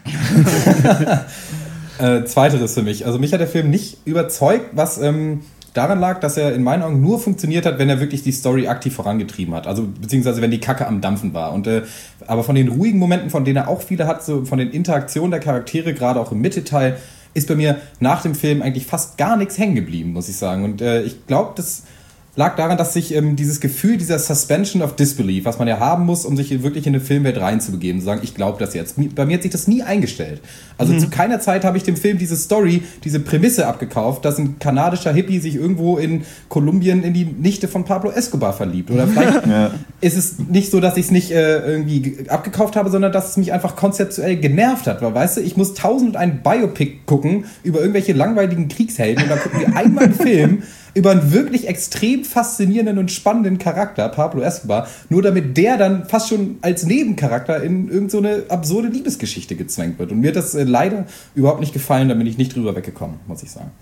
äh, zweiteres für mich. Also mich hat der Film nicht überzeugt, was ähm, daran lag, dass er in meinen Augen nur funktioniert hat, wenn er wirklich die Story aktiv vorangetrieben hat. Also beziehungsweise wenn die Kacke am Dampfen war. Und äh, aber von den ruhigen Momenten, von denen er auch viele hat, so von den Interaktionen der Charaktere, gerade auch im Mittelteil, ist bei mir nach dem Film eigentlich fast gar nichts hängen geblieben, muss ich sagen. Und äh, ich glaube, das lag daran, dass sich ähm, dieses Gefühl dieser Suspension of Disbelief, was man ja haben muss, um sich wirklich in eine Filmwelt reinzubegeben, zu sagen, ich glaube das jetzt. Bei mir hat sich das nie eingestellt. Also mhm. zu keiner Zeit habe ich dem Film diese Story, diese Prämisse abgekauft, dass ein kanadischer Hippie sich irgendwo in Kolumbien in die Nichte von Pablo Escobar verliebt. Oder vielleicht ja. ist es nicht so, dass ich es nicht äh, irgendwie abgekauft habe, sondern dass es mich einfach konzeptuell genervt hat. Weil, weißt du, ich muss tausend und ein Biopic gucken über irgendwelche langweiligen Kriegshelden und dann gucken wir einmal einen Film über einen wirklich extrem faszinierenden und spannenden Charakter, Pablo Escobar, nur damit der dann fast schon als Nebencharakter in irgend so eine absurde Liebesgeschichte gezwängt wird. Und mir hat das äh, leider überhaupt nicht gefallen, da bin ich nicht drüber weggekommen, muss ich sagen.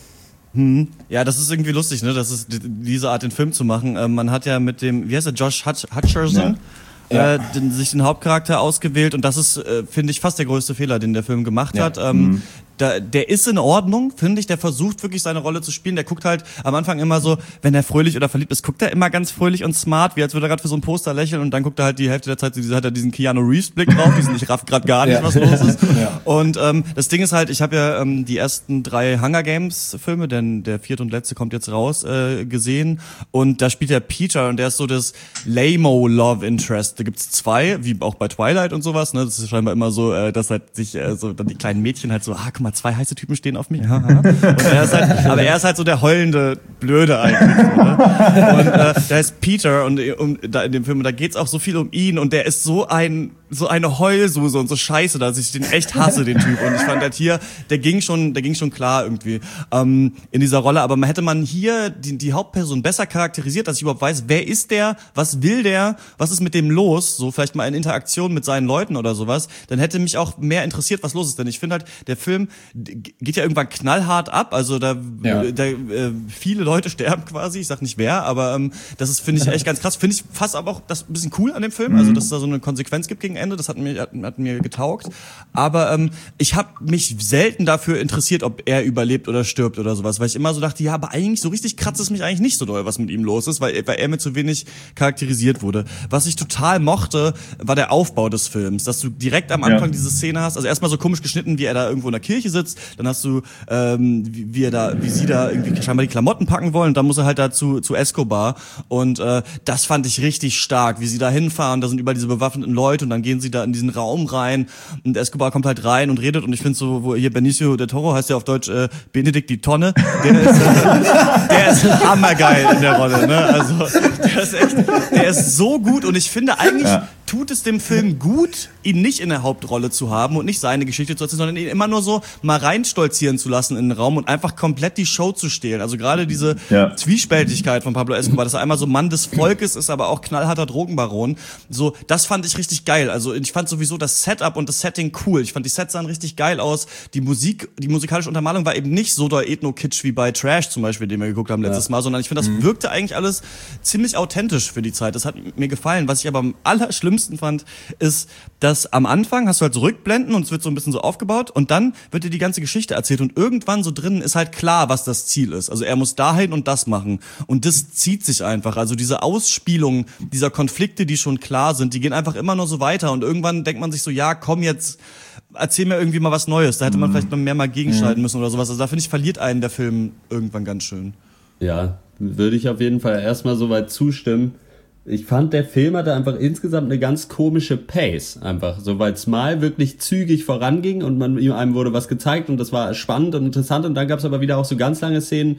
Hm. Ja, das ist irgendwie lustig, ne? Das ist diese Art, den Film zu machen. Ähm, man hat ja mit dem, wie heißt der, Josh Hutch- Hutcherson, ja. Äh, den, sich den Hauptcharakter ausgewählt und das ist, äh, finde ich, fast der größte Fehler, den der Film gemacht ja. hat. Ähm, mhm. Da, der ist in Ordnung, finde ich, der versucht wirklich seine Rolle zu spielen, der guckt halt am Anfang immer so, wenn er fröhlich oder verliebt ist, guckt er immer ganz fröhlich und smart, wie als würde er gerade für so ein Poster lächeln und dann guckt er halt die Hälfte der Zeit, hat er diesen Keanu Reeves Blick drauf, diesen ich raff gerade gar nicht, ja. was los ist. Ja. Und ähm, das Ding ist halt, ich habe ja ähm, die ersten drei Hunger Games Filme, denn der vierte und letzte kommt jetzt raus, äh, gesehen und da spielt der Peter und der ist so das Lame-o Love Interest, da gibt's zwei, wie auch bei Twilight und sowas, ne, das ist scheinbar immer so, äh, dass halt sich äh, so dann die kleinen Mädchen halt so, ah, guck mal, zwei heiße Typen stehen auf mich. Ja, ja. Und er ist halt, aber er ist halt so der heulende Blöde eigentlich. So, ne? Und äh, da ist Peter und um, da in dem Film, und da geht's auch so viel um ihn und der ist so ein so eine Heulsuse und so scheiße, dass ich den echt hasse, den Typ. Und ich fand halt hier, der ging schon, der ging schon klar irgendwie ähm, in dieser Rolle. Aber man hätte man hier die, die Hauptperson besser charakterisiert, dass ich überhaupt weiß, wer ist der, was will der, was ist mit dem los, so vielleicht mal in Interaktion mit seinen Leuten oder sowas, dann hätte mich auch mehr interessiert, was los ist. Denn ich finde halt, der Film geht ja irgendwann knallhart ab, also da, ja. da äh, viele Leute sterben quasi, ich sag nicht wer, aber ähm, das ist, finde ich, echt ganz krass. Finde ich fast aber auch das ein bisschen cool an dem Film, also dass es da so eine Konsequenz gibt gegen Ende, das hat mir, hat, hat mir getaugt. Aber ähm, ich habe mich selten dafür interessiert, ob er überlebt oder stirbt oder sowas, weil ich immer so dachte, ja, aber eigentlich so richtig kratzt es mich eigentlich nicht so doll, was mit ihm los ist, weil, weil er mir zu wenig charakterisiert wurde. Was ich total mochte, war der Aufbau des Films, dass du direkt am Anfang ja. diese Szene hast, also erstmal so komisch geschnitten, wie er da irgendwo in der Kirche sitzt, dann hast du, ähm, wie, wie er da, wie sie da irgendwie scheinbar die Klamotten packen wollen, und dann muss er halt dazu zu Escobar und äh, das fand ich richtig stark, wie sie da hinfahren, da sind überall diese bewaffneten Leute und dann gehen sie da in diesen Raum rein und Escobar kommt halt rein und redet und ich finde so, wo hier Benicio del Toro heißt ja auf Deutsch äh, Benedikt die Tonne, der ist, äh, der ist hammergeil in der Rolle, ne? Also der ist echt, der ist so gut und ich finde eigentlich ja. tut es dem Film gut, ihn nicht in der Hauptrolle zu haben und nicht seine Geschichte zu erzählen, sondern ihn immer nur so mal reinstolzieren zu lassen in den Raum und einfach komplett die Show zu stehlen. Also gerade diese ja. Zwiespältigkeit von Pablo Escobar, dass er einmal so Mann des Volkes ist, aber auch knallharter Drogenbaron. So, das fand ich richtig geil. Also ich fand sowieso das Setup und das Setting cool. Ich fand die Sets sahen richtig geil aus. Die Musik, die musikalische Untermalung war eben nicht so doll Ethno-Kitsch wie bei Trash zum Beispiel, den wir geguckt haben letztes ja. Mal, sondern ich finde, das mhm. wirkte eigentlich alles ziemlich authentisch für die Zeit. Das hat mir gefallen. Was ich aber am allerschlimmsten fand, ist, dass am Anfang hast du halt so Rückblenden und es wird so ein bisschen so aufgebaut und dann wird dir die ganze Geschichte erzählt und irgendwann so drinnen ist halt klar, was das Ziel ist. Also er muss dahin und das machen und das zieht sich einfach. Also diese Ausspielung dieser Konflikte, die schon klar sind, die gehen einfach immer nur so weiter und irgendwann denkt man sich so, ja, komm jetzt, erzähl mir irgendwie mal was Neues. Da hätte man vielleicht noch mehr mal gegenschalten müssen oder sowas. Also da finde ich, verliert einen der Film irgendwann ganz schön. Ja, würde ich auf jeden Fall erstmal soweit zustimmen. Ich fand, der Film hatte einfach insgesamt eine ganz komische Pace, einfach, so, weil es mal wirklich zügig voranging und man einem wurde was gezeigt und das war spannend und interessant und dann gab es aber wieder auch so ganz lange Szenen,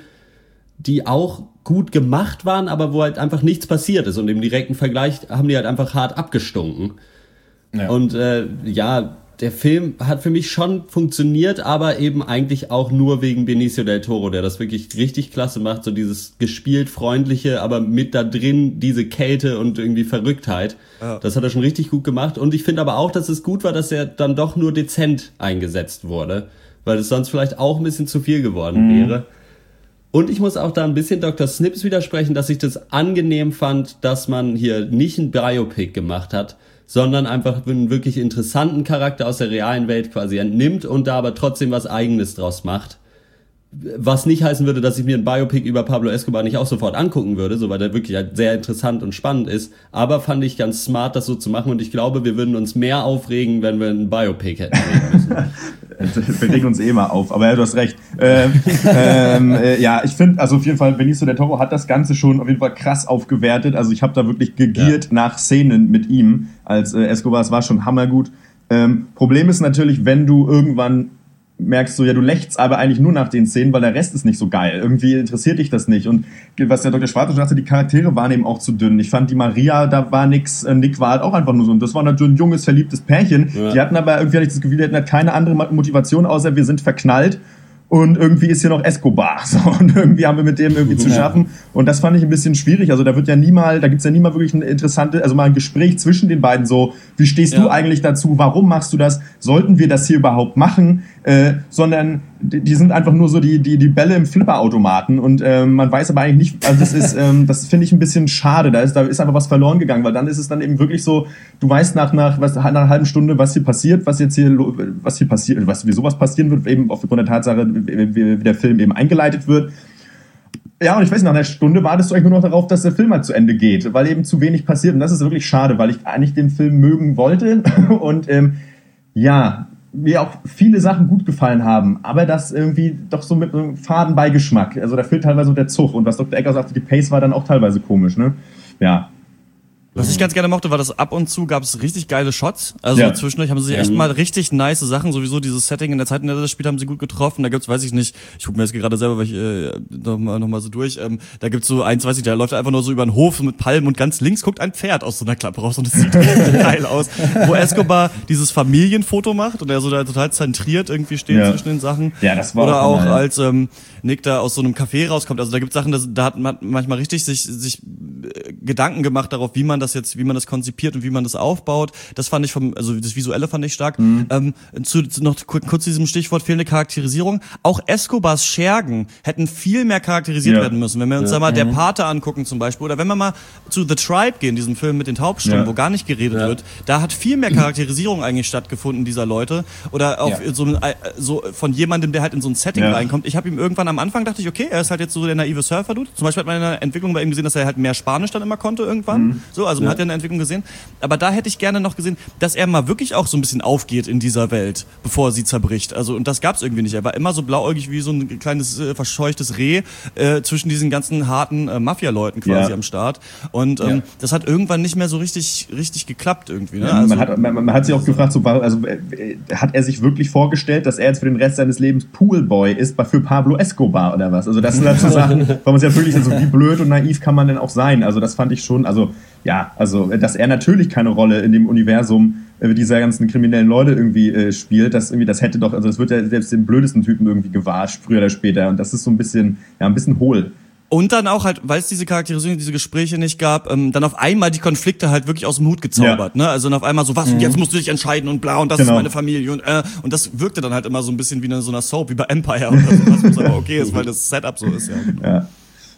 die auch gut gemacht waren, aber wo halt einfach nichts passiert ist und im direkten Vergleich haben die halt einfach hart abgestunken. Ja. Und äh, ja, der Film hat für mich schon funktioniert, aber eben eigentlich auch nur wegen Benicio del Toro, der das wirklich richtig klasse macht, so dieses gespielt freundliche, aber mit da drin diese Kälte und irgendwie Verrücktheit. Ja. Das hat er schon richtig gut gemacht und ich finde aber auch, dass es gut war, dass er dann doch nur dezent eingesetzt wurde, weil es sonst vielleicht auch ein bisschen zu viel geworden mhm. wäre. Und ich muss auch da ein bisschen Doktor Snips widersprechen, dass ich das angenehm fand, dass man hier nicht ein Biopic gemacht hat, sondern einfach einen wirklich interessanten Charakter aus der realen Welt quasi entnimmt und da aber trotzdem was Eigenes draus macht. Was nicht heißen würde, dass ich mir ein Biopic über Pablo Escobar nicht auch sofort angucken würde, so weil der wirklich halt sehr interessant und spannend ist. Aber fand ich ganz smart, das so zu machen und ich glaube, wir würden uns mehr aufregen, wenn wir ein Biopic hätten reden müssen. Wir regen uns eh mal auf, aber ja, du hast recht. Ähm, ähm, äh, ja, ich finde, also auf jeden Fall, Benicio del Toro hat das Ganze schon auf jeden Fall krass aufgewertet. Also ich habe da wirklich gegiert ja. nach Szenen mit ihm als äh, Escobar. Es war schon hammergut. Ähm, Problem ist natürlich, wenn du irgendwann merkst du, ja, du lächst aber eigentlich nur nach den Szenen, weil der Rest ist nicht so geil. Irgendwie interessiert dich das nicht. Und was der Doktor Schwarz schon sagte, die Charaktere waren eben auch zu dünn. Ich fand die Maria, da war nix, Nick war halt auch einfach nur so. Und das war natürlich ein junges, verliebtes Pärchen. Ja. Die hatten aber irgendwie, hatte ich das Gefühl, die hatten halt keine andere Motivation, außer wir sind verknallt. Und irgendwie ist hier noch Escobar. So, und irgendwie haben wir mit dem irgendwie zu schaffen. Und das fand ich ein bisschen schwierig. Also da wird ja nie mal, da gibt's ja nie mal wirklich ein interessante, also mal ein Gespräch zwischen den beiden so, wie stehst ja. du eigentlich dazu? Warum machst du das? Sollten wir das hier überhaupt machen? Äh, sondern die, die sind einfach nur so die, die, die Bälle im Flipperautomaten. Und ähm, man weiß aber eigentlich nicht, also das ist, ähm, das finde ich ein bisschen schade. Da ist, da ist einfach was verloren gegangen, weil dann ist es dann eben wirklich so, du weißt nach, nach, was, nach einer halben Stunde, was hier passiert, was jetzt hier, was hier passiert, was, wie sowas passieren wird, eben aufgrund der Tatsache, wie der Film eben eingeleitet wird. Ja, und ich weiß, nach einer Stunde wartest du eigentlich nur noch darauf, dass der Film halt zu Ende geht, weil eben zu wenig passiert. Und das ist wirklich schade, weil ich eigentlich den Film mögen wollte. Und ähm, ja, mir auch viele Sachen gut gefallen haben, aber das irgendwie doch so mit einem faden Beigeschmack. Also da fehlt teilweise der Zug. Und was Doktor Ecker sagte, die Pace war dann auch teilweise komisch, ne? Ja. Was ich ganz gerne mochte, war, dass ab und zu gab es richtig geile Shots. Also ja. zwischendurch haben sie echt mal richtig nice Sachen. Sowieso dieses Setting in der Zeit, in der das Spiel, haben sie gut getroffen. Da gibt's, weiß ich nicht, ich gucke mir das gerade selber, weil ich äh, nochmal noch mal so durch. Ähm, da gibt's so eins, weiß ich, da läuft einfach nur so über den Hof mit Palmen und ganz links guckt ein Pferd aus so einer Klappe raus und das sieht geil aus. Wo Escobar dieses Familienfoto macht und er so da total zentriert irgendwie steht ja. zwischen den Sachen. Ja, das war Oder auch, mal, ja. als ähm, Nick da aus so einem Café rauskommt. Also da gibt's Sachen, das, da hat man manchmal richtig sich, sich äh, Gedanken gemacht darauf, wie man das jetzt, wie man das konzipiert und wie man das aufbaut. Das fand ich vom, also das Visuelle fand ich stark. Mhm. Ähm, zu, zu noch kurz zu diesem Stichwort fehlende Charakterisierung. Auch Escobars Schergen hätten viel mehr charakterisiert ja. werden müssen. Wenn wir uns ja. da mal mhm. der Pate angucken zum Beispiel oder wenn wir mal zu The Tribe gehen, diesem Film mit den Taubstimmen, ja. wo gar nicht geredet ja. wird, da hat viel mehr Charakterisierung eigentlich stattgefunden dieser Leute oder auch ja. so, so von jemandem, der halt in so ein Setting ja. reinkommt. Ich habe ihm irgendwann am Anfang dachte ich, okay, er ist halt jetzt so der naive Surfer-Dude. Zum Beispiel hat man in der Entwicklung bei ihm gesehen, dass er halt mehr Spanisch dann immer konnte irgendwann. Mhm. So, also man ja. hat ja eine Entwicklung gesehen. Aber da hätte ich gerne noch gesehen, dass er mal wirklich auch so ein bisschen aufgeht in dieser Welt, bevor sie zerbricht. Also, und das gab's irgendwie nicht. Er war immer so blauäugig wie so ein kleines, äh, verscheuchtes Reh äh, zwischen diesen ganzen harten äh, Mafia-Leuten quasi ja. am Start. Und ähm, ja. das hat irgendwann nicht mehr so richtig richtig geklappt irgendwie. Ne? Ja, also, man, hat, man, man hat sich auch gefragt, so, also äh, hat er sich wirklich vorgestellt, dass er jetzt für den Rest seines Lebens Poolboy ist für Pablo Escobar oder was? Also das sind halt so Sachen, weil man sich ja wirklich, also wie blöd und naiv kann man denn auch sein? Also das fand ich schon, also ja, also dass er natürlich keine Rolle in dem Universum äh, dieser ganzen kriminellen Leute irgendwie äh, spielt, das irgendwie, das hätte doch, also das wird ja selbst den blödesten Typen irgendwie gewahrscht, früher oder später. Und das ist so ein bisschen, ja, ein bisschen hohl. Und dann auch halt, weil es diese Charakterisierung, diese Gespräche nicht gab, ähm, dann auf einmal die Konflikte halt wirklich aus dem Hut gezaubert, ja. ne? Also dann auf einmal so, was, und jetzt musst du dich entscheiden und bla, und das genau. ist meine Familie und äh, und das wirkte dann halt immer so ein bisschen wie in so einer Soap, wie bei Empire oder so, was aber okay ist, weil das Setup so ist, ja. Genau. Ja.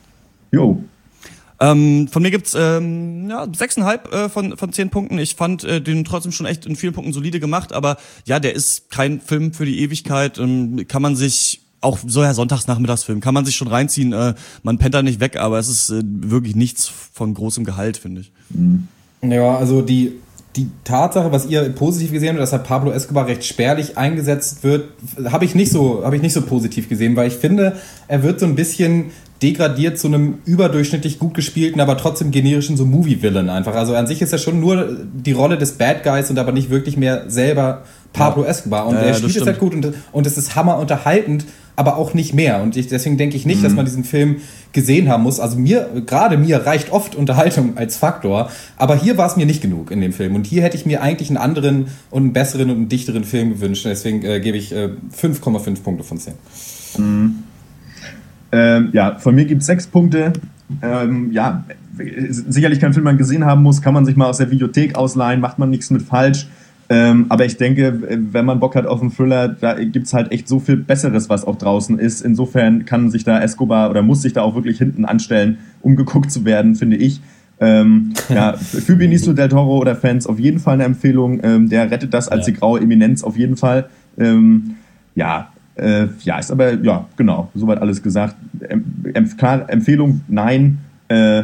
Jo. Ähm, von mir gibt's ähm, ja sechseinhalb äh, von von zehn Punkten. Ich fand äh, den trotzdem schon echt in vielen Punkten solide gemacht, aber ja, der ist kein Film für die Ewigkeit. Ähm, kann man sich auch so ja Sonntagsnachmittagsfilm kann man sich schon reinziehen. Äh, man pennt da nicht weg, aber es ist äh, wirklich nichts von großem Gehalt, finde ich. Mhm. Ja, also die die Tatsache, was ihr positiv gesehen habt, dass halt Pablo Escobar recht spärlich eingesetzt wird, habe ich nicht so habe ich nicht so positiv gesehen, weil ich finde, er wird so ein bisschen degradiert zu einem überdurchschnittlich gut gespielten, aber trotzdem generischen so Movie-Villain einfach. Also an sich ist er schon nur die Rolle des Bad Guys und aber nicht wirklich mehr selber Pablo ja. Escobar. Und ja, der spielt es halt gut und, und es ist hammer unterhaltend, aber auch nicht mehr. Und ich, deswegen denke ich nicht, mhm. dass man diesen Film gesehen haben muss. Also mir, gerade mir reicht oft Unterhaltung als Faktor, aber hier war es mir nicht genug in dem Film. Und hier hätte ich mir eigentlich einen anderen und einen besseren und einen dichteren Film gewünscht. Deswegen äh, gebe ich äh, fünf Komma fünf Punkte von zehn. Mhm. Ähm, ja, von mir gibt es sechs Punkte. Ähm, ja, sicherlich kein Film, man gesehen haben muss, kann man sich mal aus der Videothek ausleihen, macht man nichts mit falsch. Ähm, aber ich denke, wenn man Bock hat auf einen Thriller, da gibt's halt echt so viel Besseres, was auch draußen ist. Insofern kann sich da Escobar oder muss sich da auch wirklich hinten anstellen, um geguckt zu werden, finde ich. Ähm, ja, für Benicio del Toro oder Fans auf jeden Fall eine Empfehlung. Ähm, der rettet das als ja. die graue Eminenz auf jeden Fall. Ähm, ja, äh, ja, ist aber, ja, genau, soweit alles gesagt. Em, em, klar, Empfehlung, nein. Äh,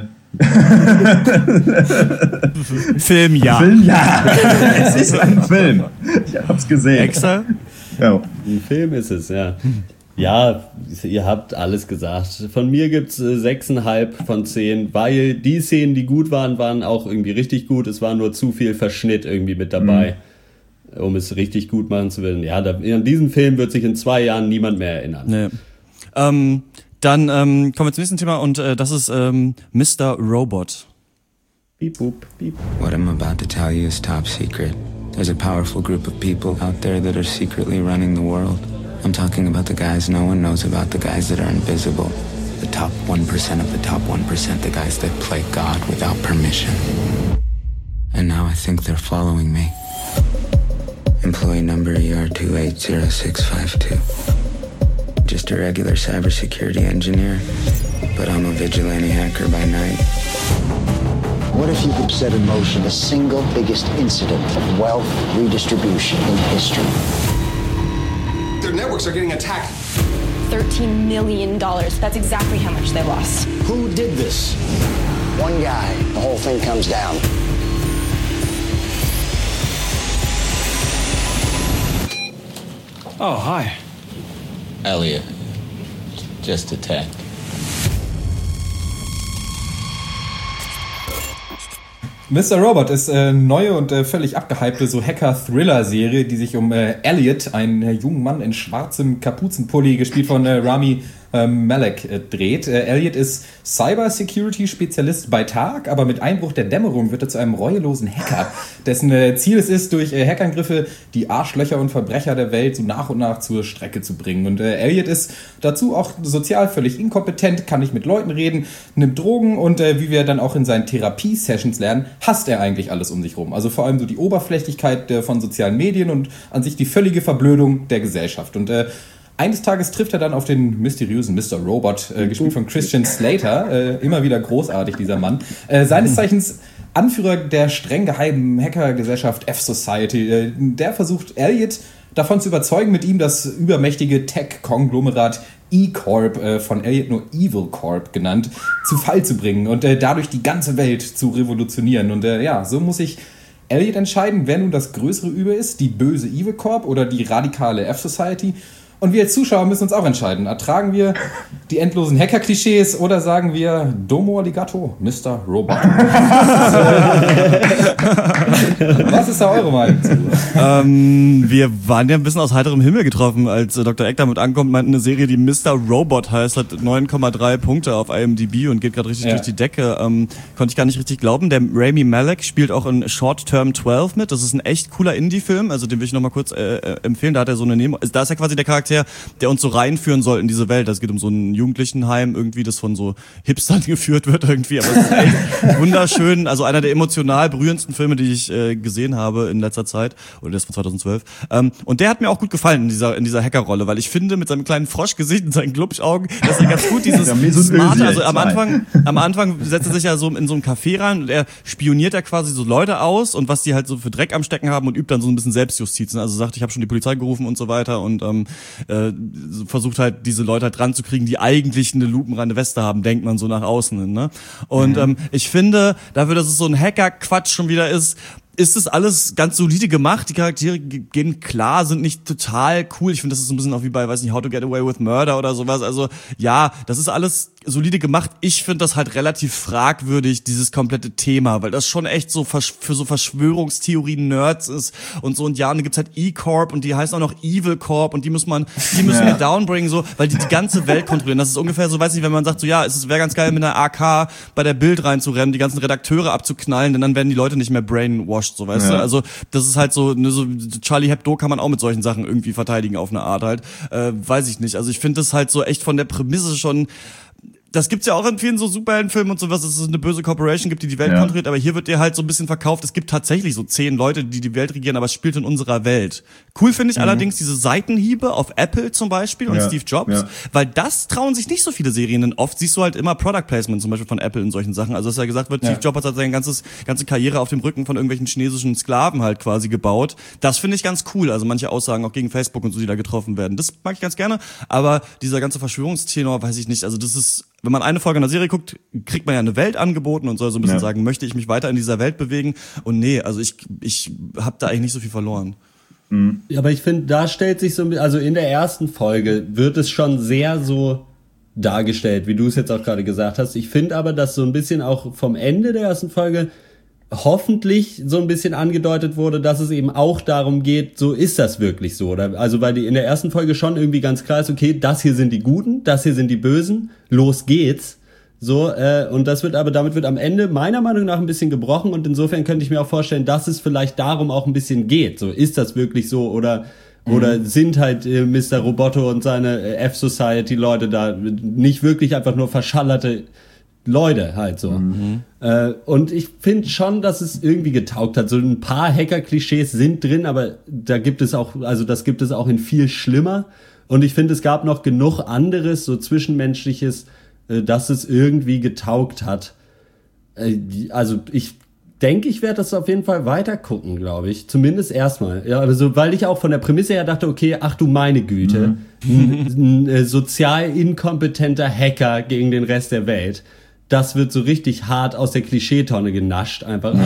Film, ja. Film, ja. Es ist ein Film. Ich hab's gesehen. Extra? Ja. Ein Film ist es, ja. Ja, ihr habt alles gesagt. Von mir gibt's äh, sechs Komma fünf von zehn, weil die Szenen, die gut waren, waren auch irgendwie richtig gut. Es war nur zu viel Verschnitt irgendwie mit dabei, mhm. um es richtig gut machen zu wollen. Ja, da, an diesen Film wird sich in zwei Jahren niemand mehr erinnern. Nee. Ähm, dann ähm, kommen wir zum nächsten Thema und äh, das ist ähm, Mister Robot. Beep, boop, beep. What I'm about to tell you is top secret. There's a powerful group of people out there that are secretly running the world. I'm talking about the guys no one knows about, the guys that are invisible. The top one percent of the top one percent, the guys that play God without permission. And now I think they're following me. Employee number E R two eight zero six five two. Just a regular cybersecurity engineer, but I'm a vigilante hacker by night. What if you could set in motion the single biggest incident of wealth redistribution in history? Their networks are getting attacked. thirteen million dollars. That's exactly how much they lost. Who did this? One guy. The whole thing comes down. Oh, hi. Elliot, just a tech. Mister Robot ist eine äh, neue und äh, völlig abgehypte so Hacker-Thriller-Serie, die sich um äh, Elliot, einen äh, jungen Mann in schwarzem Kapuzenpulli, gespielt von äh, Rami äh, Malek, äh, dreht. Äh, Elliot ist Cyber-Security-Spezialist bei Tag, aber mit Einbruch der Dämmerung wird er zu einem reuelosen Hacker, dessen äh, Ziel es ist, durch äh, Hackerangriffe die Arschlöcher und Verbrecher der Welt so nach und nach zur Strecke zu bringen. Und äh, Elliot ist dazu auch sozial völlig inkompetent, kann nicht mit Leuten reden, nimmt Drogen und äh, wie wir dann auch in seinen Therapie-Sessions lernen, hasst er eigentlich alles um sich rum. Also vor allem so die Oberflächlichkeit äh, von sozialen Medien und an sich die völlige Verblödung der Gesellschaft. Und äh, eines Tages trifft er dann auf den mysteriösen Mister Robot, äh, gespielt von Christian Slater. Äh, immer wieder großartig, dieser Mann. Äh, seines Zeichens Anführer der streng geheimen Hackergesellschaft F-Society. Äh, der versucht Elliot davon zu überzeugen, mit ihm das übermächtige Tech-Konglomerat E-Corp, äh, von Elliot nur Evil Corp genannt, zu Fall zu bringen und äh, dadurch die ganze Welt zu revolutionieren. Und äh, ja, so muss sich Elliot entscheiden, wer nun das größere Übel ist, die böse Evil Corp oder die radikale F-Society. Und wir als Zuschauer müssen uns auch entscheiden. Ertragen wir die endlosen Hacker-Klischees oder sagen wir Domo Arigato, Mister Robot? Was ist da eure Meinung zu? Ähm, wir waren ja ein bisschen aus heiterem Himmel getroffen, als äh, Doktor Eck damit ankommt, meint eine Serie, die Mister Robot heißt, hat neun Komma drei Punkte auf I M D B und geht gerade richtig ja. durch die Decke. Ähm, konnte ich gar nicht richtig glauben. Der Rami Malek spielt auch in Short Term zwölf mit. Das ist ein echt cooler Indie-Film, also den will ich nochmal kurz äh, empfehlen. Da hat er so eine Nemo, also da ist er quasi der Charakter, der uns so reinführen soll in diese Welt. Es geht um so ein Jugendlichenheim irgendwie, das von so Hipstern geführt wird irgendwie, aber es ist echt wunderschön. Also einer der emotional berührendsten Filme, die ich äh, gesehen habe in letzter Zeit, oder der ist von zweitausendzwölf. Ähm, und der hat mir auch gut gefallen in dieser in dieser Hackerrolle, weil ich finde, mit seinem kleinen Froschgesicht und seinen Glubschaugen, dass er ganz gut dieses smarte, also am Anfang, am Anfang setzt er sich ja so in so ein Café rein und er spioniert ja quasi so Leute aus und was die halt so für Dreck am Stecken haben und übt dann so ein bisschen Selbstjustiz. Also sagt, ich habe schon die Polizei gerufen und so weiter und ähm, äh, versucht halt diese Leute halt dran zu kriegen, die eigentlich eine lupenreine Weste haben, denkt man so nach außen hin, ne? Und mhm. ähm, ich finde, dafür, dass es so ein Hacker-Quatsch schon wieder ist, ist das alles ganz solide gemacht. Die Charaktere gehen klar, sind nicht total cool. Ich finde, das ist ein bisschen auch wie bei, weiß nicht, How to Get Away with Murder oder sowas. Also ja, das ist alles solide gemacht. Ich finde das halt relativ fragwürdig, dieses komplette Thema, weil das schon echt so für so Verschwörungstheorien-Nerds ist und so. Und ja, und da gibt's halt E-Corp und die heißen auch noch Evil Corp und die muss man, die müssen ja. wir downbringen, so, weil die die ganze Welt kontrollieren. Das ist ungefähr so, weiß nicht, wenn man sagt so, ja, es wäre ganz geil, mit einer A K bei der Bild reinzurennen, die ganzen Redakteure abzuknallen, denn dann werden die Leute nicht mehr brainwashed, so, weißt ja. du. Also, das ist halt so, ne, so, Charlie Hebdo kann man auch mit solchen Sachen irgendwie verteidigen auf eine Art halt. Äh, weiß ich nicht. Also, ich finde das halt so echt von der Prämisse schon. Das gibt's ja auch in vielen so Superheldenfilmen und sowas, dass es eine böse Corporation gibt, die die Welt ja. kontrolliert, aber hier wird dir halt so ein bisschen verkauft, es gibt tatsächlich so zehn Leute, die die Welt regieren, aber es spielt in unserer Welt. Cool finde ich mhm. allerdings diese Seitenhiebe auf Apple zum Beispiel und ja. Steve Jobs, ja. weil das trauen sich nicht so viele Serien, denn oft siehst du halt immer Product Placement zum Beispiel von Apple in solchen Sachen, also dass ja gesagt wird, ja. Steve Jobs hat halt seine ganzes, ganze Karriere auf dem Rücken von irgendwelchen chinesischen Sklaven halt quasi gebaut. Das finde ich ganz cool, also manche Aussagen auch gegen Facebook und so, die da getroffen werden. Das mag ich ganz gerne, aber dieser ganze Verschwörungstenor, weiß ich nicht, also das ist, wenn man eine Folge einer Serie guckt, kriegt man ja eine Welt angeboten und soll so ein bisschen ja. sagen, möchte ich mich weiter in dieser Welt bewegen? Und nee, also ich ich habe da eigentlich nicht so viel verloren. Mhm. Ja, aber ich finde, da stellt sich so, also in der ersten Folge wird es schon sehr so dargestellt, wie du es jetzt auch gerade gesagt hast. Ich finde aber, dass so ein bisschen auch vom Ende der ersten Folge hoffentlich so ein bisschen angedeutet wurde, dass es eben auch darum geht, so ist das wirklich so, oder? Also weil die in der ersten Folge schon irgendwie ganz klar ist, okay, das hier sind die Guten, das hier sind die Bösen, los geht's. So, äh, und das wird aber, damit wird am Ende meiner Meinung nach ein bisschen gebrochen und insofern könnte ich mir auch vorstellen, dass es vielleicht darum auch ein bisschen geht. So, ist das wirklich so oder Oder mhm. sind halt äh, Mister Roboto und seine äh, F-Society-Leute da nicht wirklich einfach nur verschallerte Leute halt so. Mhm. Äh, und ich finde schon, dass es irgendwie getaugt hat. So ein paar Hacker-Klischees sind drin, aber da gibt es auch, also das gibt es auch in viel schlimmer. Und ich finde, es gab noch genug anderes, so Zwischenmenschliches, äh, dass es irgendwie getaugt hat. Äh, also ich denke, ich werde das auf jeden Fall weiter gucken, glaube ich. Zumindest erstmal. Ja, also, weil ich auch von der Prämisse her dachte, okay, ach du meine Güte, mhm. ein, ein äh, sozial inkompetenter Hacker gegen den Rest der Welt. Das wird so richtig hart aus der Klischeetonne genascht, einfach.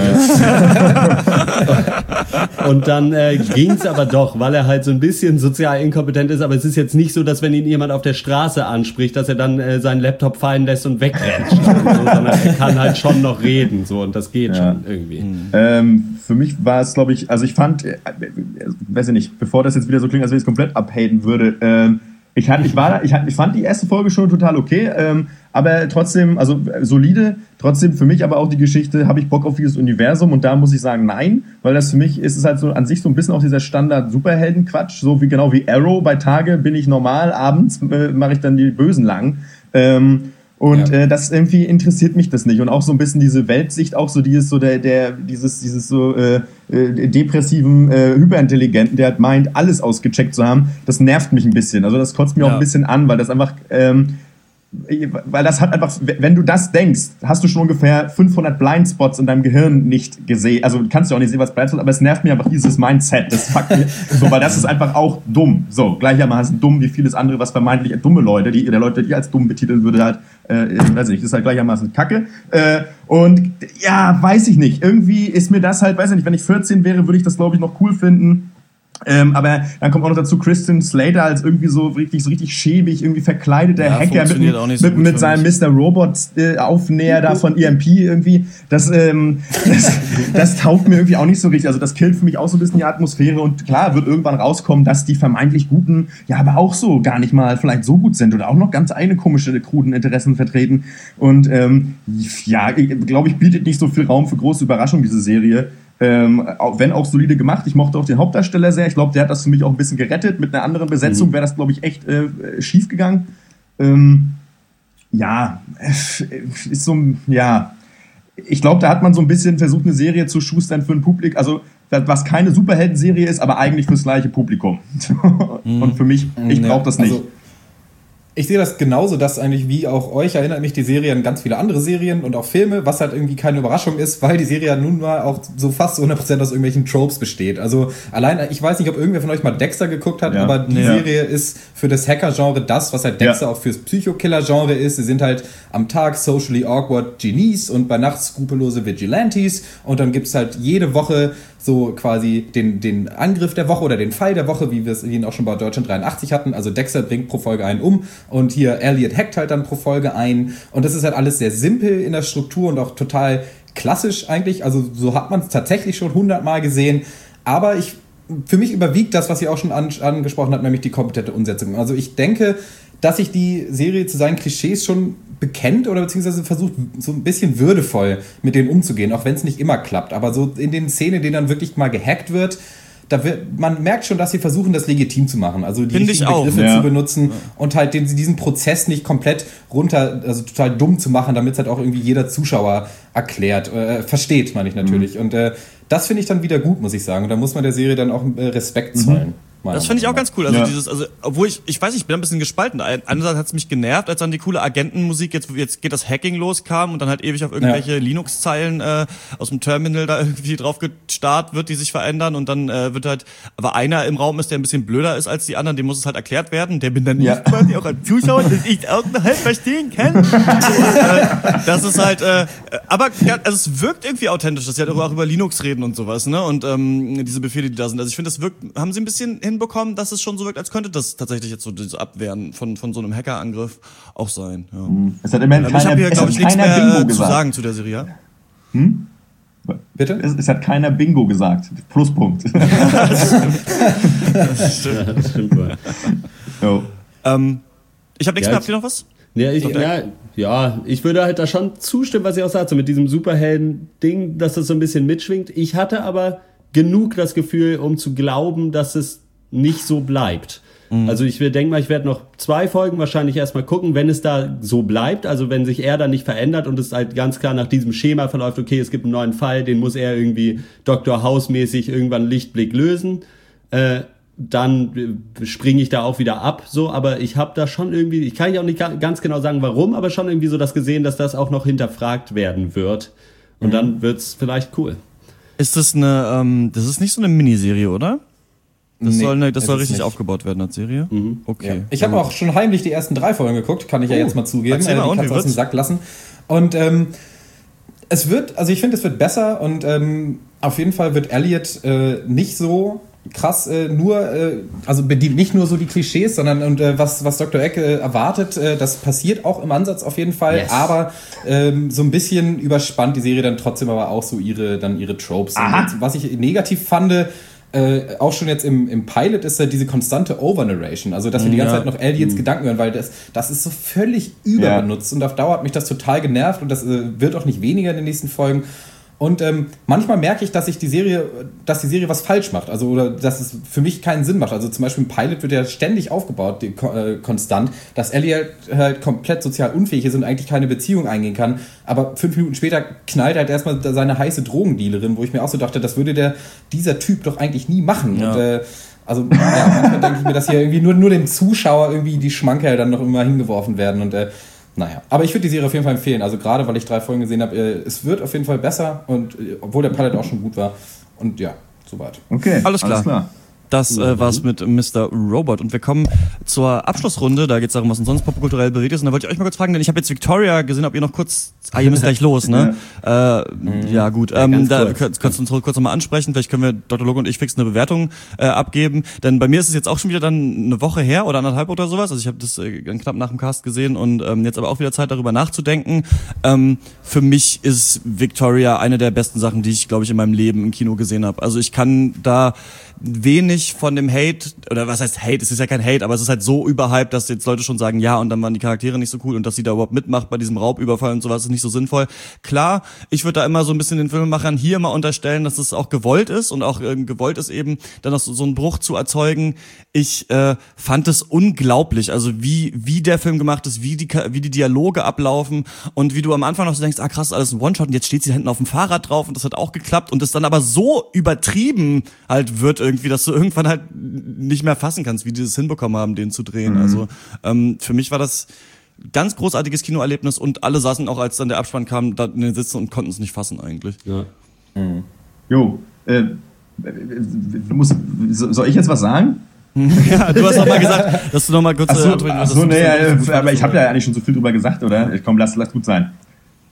Und dann äh, ging's aber doch, weil er halt so ein bisschen sozial inkompetent ist, aber es ist jetzt nicht so, dass wenn ihn jemand auf der Straße anspricht, dass er dann äh, seinen Laptop fallen lässt und wegrennt, so, sondern er kann halt schon noch reden, so, und das geht ja. schon irgendwie. Mhm. Ähm, für mich war es, glaube ich, also ich fand, äh, weiß ich nicht, bevor das jetzt wieder so klingt, als wenn ich es komplett abhaten würde, ähm, Ich, hatte, ich, war da, ich, hatte, ich fand die erste Folge schon total okay, ähm, aber trotzdem, also solide, trotzdem für mich aber auch die Geschichte, habe ich Bock auf dieses Universum, und da muss ich sagen, nein, weil das für mich ist es halt so an sich so ein bisschen auch dieser Standard-Superhelden-Quatsch, so wie genau wie Arrow, bei Tage bin ich normal, abends äh, mache ich dann die Bösen lang. Ähm, Und ja. äh, das irgendwie interessiert mich das nicht. Und auch so ein bisschen diese Weltsicht, auch so dieses so der der dieses dieses so äh, äh, depressiven äh, Hyperintelligenten, der halt meint, alles ausgecheckt zu haben, das nervt mich ein bisschen. Also das kotzt mir ja. auch ein bisschen an, weil das einfach ähm, weil das hat einfach, wenn du das denkst, hast du schon ungefähr fünfhundert Blindspots in deinem Gehirn nicht gesehen. Also kannst du auch nicht sehen, was Blindspots, aber es nervt mir einfach dieses Mindset. Das fuckt mir, so, weil das ist einfach auch dumm. So, gleichermaßen dumm wie vieles andere, was vermeintlich dumme Leute, die der Leute, die als dumm betiteln würde, halt, äh, weiß ich nicht, das ist halt gleichermaßen Kacke. Äh, und ja, weiß ich nicht. Irgendwie ist mir das halt, weiß ich nicht, wenn ich vierzehn wäre, würde ich das, glaube ich, noch cool finden. Ähm, aber dann kommt auch noch dazu Christian Slater als irgendwie so richtig, so richtig schäbig, irgendwie verkleideter ja, Hacker mit, so mit, mit seinem Mister Robot äh, Aufnäher da von E M P irgendwie. Das, ähm, das, das taugt mir irgendwie auch nicht so richtig. Also das killt für mich auch so ein bisschen die Atmosphäre, und klar wird irgendwann rauskommen, dass die vermeintlich Guten ja aber auch so gar nicht mal vielleicht so gut sind oder auch noch ganz eigene komische, kruden Interessen vertreten. Und ähm, ja, glaube ich, bietet nicht so viel Raum für große Überraschungen, diese Serie. Ähm, auch, wenn auch solide gemacht. Ich mochte auch den Hauptdarsteller sehr. Ich glaube, der hat das für mich auch ein bisschen gerettet. Mit einer anderen Besetzung wäre das, glaube ich, echt äh, schief gegangen. Ähm, ja, ist so, ja. Ich glaube, da hat man so ein bisschen versucht, eine Serie zu schustern für ein Publikum, also was keine Superhelden-Serie ist, aber eigentlich fürs gleiche Publikum. Und für mich, ich brauche das nicht. Also ich sehe das genauso, dass eigentlich wie auch euch erinnert mich die Serie an ganz viele andere Serien und auch Filme, was halt irgendwie keine Überraschung ist, weil die Serie nun mal auch so fast zu hundert Prozent aus irgendwelchen Tropes besteht. Also allein, ich weiß nicht, ob irgendwer von euch mal Dexter geguckt hat, ja. aber die ja. Serie ist für das Hacker-Genre das, was halt Dexter ja. auch fürs Psycho-Killer-Genre ist. Sie sind halt am Tag socially awkward Genies und bei Nacht skrupellose Vigilantes, und dann gibt's halt jede Woche so quasi den, den Angriff der Woche oder den Fall der Woche, wie wir es ihn auch schon bei Deutschland dreiundachtzig hatten. Also Dexter bringt pro Folge einen um, Und hier Elliot hackt halt dann pro Folge ein. Und das ist halt alles sehr simpel in der Struktur und auch total klassisch eigentlich. Also so hat man es tatsächlich schon hundertmal gesehen. Aber ich, für mich überwiegt das, was ihr auch schon an, angesprochen habt, nämlich die kompetente Umsetzung. Also ich denke, dass sich die Serie zu seinen Klischees schon bekennt oder beziehungsweise versucht, so ein bisschen würdevoll mit denen umzugehen, auch wenn es nicht immer klappt. Aber so in den Szenen, in denen dann wirklich mal gehackt wird, da wird, man merkt schon, dass sie versuchen, das legitim zu machen. Also die Find richtigen ich auch. Begriffe Ja. zu benutzen und halt den, diesen Prozess nicht komplett runter, also total dumm zu machen, damit es halt auch irgendwie jeder Zuschauer erklärt, äh, versteht, meine ich natürlich. Mhm. Und äh, das finde ich dann wieder gut, muss ich sagen. Und da muss man der Serie dann auch äh, Respekt zollen. Mhm. Das finde ich auch ganz cool. Also ja. dieses, also obwohl ich, ich weiß nicht, ich bin ein bisschen gespalten. Einerseits hat es mich genervt, als dann die coole Agentenmusik, jetzt, jetzt geht das Hacking los, kam und dann halt ewig auf irgendwelche ja. Linux-Zeilen äh, aus dem Terminal da irgendwie drauf gestarrt wird, die sich verändern und dann äh, wird halt, aber einer im Raum ist, der ein bisschen blöder ist als die anderen, dem muss es halt erklärt werden. Der bin dann ja. nicht quasi auch als Zuschauer, dass ich auch noch halb verstehen kann. und, äh, das ist halt, äh, aber also es wirkt irgendwie authentisch, dass sie halt auch über Linux reden und sowas, ne? Und ähm, diese Befehle, die da sind. Also ich finde, das wirkt, haben sie ein bisschen hinbekommen, dass es schon so wirkt, als könnte das tatsächlich jetzt so dieses Abwehren von, von so einem Hackerangriff auch sein. Ja. Es hat immerhin ich keiner, habe hier, glaube ich, nichts keiner mehr Bingo zu gesagt. sagen zu der Serie. Hm? Bitte? Es, es hat keiner Bingo gesagt. Pluspunkt. das stimmt. Ja, das stimmt wohl. Jo. Ähm, ich habe nichts Ja, mehr. Habt ihr noch was? Ja, ich, ja, ja, ich würde halt da schon zustimmen, was ihr auch sagt, so mit diesem Superhelden-Ding, dass das so ein bisschen mitschwingt. Ich hatte aber genug das Gefühl, um zu glauben, dass es nicht so bleibt. Mhm. Also ich denke mal, ich werde noch zwei Folgen wahrscheinlich erstmal gucken, wenn es da so bleibt, also wenn sich er da nicht verändert und es halt ganz klar nach diesem Schema verläuft, okay, es gibt einen neuen Fall, den muss er irgendwie Doktor House-mäßig irgendwann Lichtblick lösen, äh, dann springe ich da auch wieder ab, so, aber ich habe da schon irgendwie, ich kann ja auch nicht ganz genau sagen, warum, aber schon irgendwie so das gesehen, dass das auch noch hinterfragt werden wird und mhm. dann wird's vielleicht cool. Ist das eine, ähm, das ist nicht so eine Miniserie, oder? Das Nee, soll, ne, das soll richtig nicht. aufgebaut werden als Serie? Mhm. Okay. Ja. Ich habe auch schon heimlich die ersten drei Folgen geguckt, kann ich ja Oh, jetzt mal zugeben. erzähl Äh, mal, die und Katze wie aus dem wird's? Sack lassen. Und ähm, es wird, also ich finde, es wird besser und ähm, auf jeden Fall wird Elliot äh, nicht so krass äh, nur, äh, also bedient nicht nur so die Klischees, sondern und äh, was, was Doktor Eck äh, erwartet, äh, das passiert auch im Ansatz auf jeden Fall, Yes. aber ähm, so ein bisschen überspannt die Serie dann trotzdem aber auch so ihre, dann ihre Tropes. Und was ich negativ fand, Äh, auch schon jetzt im, im Pilot ist ja diese konstante Overnarration, also dass wir die ganze Ja. Zeit noch Elliot's Mhm. Gedanken hören, weil das, das ist so völlig überbenutzt und auf Dauer hat mich das total genervt und das äh, wird auch nicht weniger in den nächsten Folgen. Und ähm, manchmal merke ich, dass ich die Serie, dass die Serie was falsch macht, also oder dass es für mich keinen Sinn macht. Also zum Beispiel im Pilot wird ja ständig aufgebaut, die, äh, konstant, dass Elliot halt komplett sozial unfähig ist und eigentlich keine Beziehung eingehen kann. Aber fünf Minuten später knallt halt erstmal seine heiße Drogendealerin, wo ich mir auch so dachte, das würde der dieser Typ doch eigentlich nie machen. Ja. Und äh, also ja, manchmal denke ich mir, dass hier irgendwie nur nur dem Zuschauer irgendwie die Schmankerl dann noch immer hingeworfen werden und äh, naja, aber ich würde die Serie auf jeden Fall empfehlen. Also gerade, weil ich drei Folgen gesehen habe, äh, es wird auf jeden Fall besser und äh, obwohl der Pilot auch schon gut war. Und ja, soweit. Okay, Alles klar. Alles klar. Das äh, war's mit Mister Robot. Und wir kommen zur Abschlussrunde. Da geht's darum, was uns sonst popkulturell bewegt ist. Und da wollte ich euch mal kurz fragen, denn ich habe jetzt Victoria gesehen, ob ihr noch kurz... Ah, ihr müsst gleich los, ne? Ja, äh, mhm. ja gut. Ähm, ganz da kurz. könnt, kannst du uns kurz nochmal ansprechen. Vielleicht können wir, Doktor Logo und ich, fix eine Bewertung äh, abgeben. Denn bei mir ist es jetzt auch schon wieder dann eine Woche her oder anderthalb oder sowas. Also ich habe das äh, knapp nach dem Cast gesehen und ähm, jetzt aber auch wieder Zeit, darüber nachzudenken. Ähm, für mich ist Victoria eine der besten Sachen, die ich, glaube ich, in meinem Leben im Kino gesehen habe. Also ich kann da wenig von dem Hate, oder was heißt Hate, es ist ja kein Hate, aber es ist halt so überhyped, dass jetzt Leute schon sagen, ja, und dann waren die Charaktere nicht so cool und dass sie da überhaupt mitmacht bei diesem Raubüberfall und sowas ist nicht so sinnvoll. Klar, ich würde da immer so ein bisschen den Filmemachern hier mal unterstellen, dass es auch gewollt ist und auch äh, gewollt ist eben, dann noch so, so einen Bruch zu erzeugen. Ich äh, fand es unglaublich, also wie wie der Film gemacht ist, wie die wie die Dialoge ablaufen und wie du am Anfang noch so denkst, ah krass, alles ein One-Shot und jetzt steht sie da hinten auf dem Fahrrad drauf und das hat auch geklappt und das dann aber so übertrieben halt wird irgendwie, dass du irgendwann halt nicht mehr fassen kannst, wie die das hinbekommen haben, den zu drehen. Mhm. Also ähm, für mich war das ganz großartiges Kinoerlebnis und alle saßen auch, als dann der Abspann kam, da in den Sitzen und konnten es nicht fassen eigentlich. Ja. Mhm. Jo, äh, muss, soll ich jetzt was sagen? Ja, du hast noch mal gesagt, dass du noch mal kurz... Achso, äh, ach so, nee, äh, aber ich habe ja eigentlich schon so viel drüber gesagt, oder? Komm, lass, lass gut sein.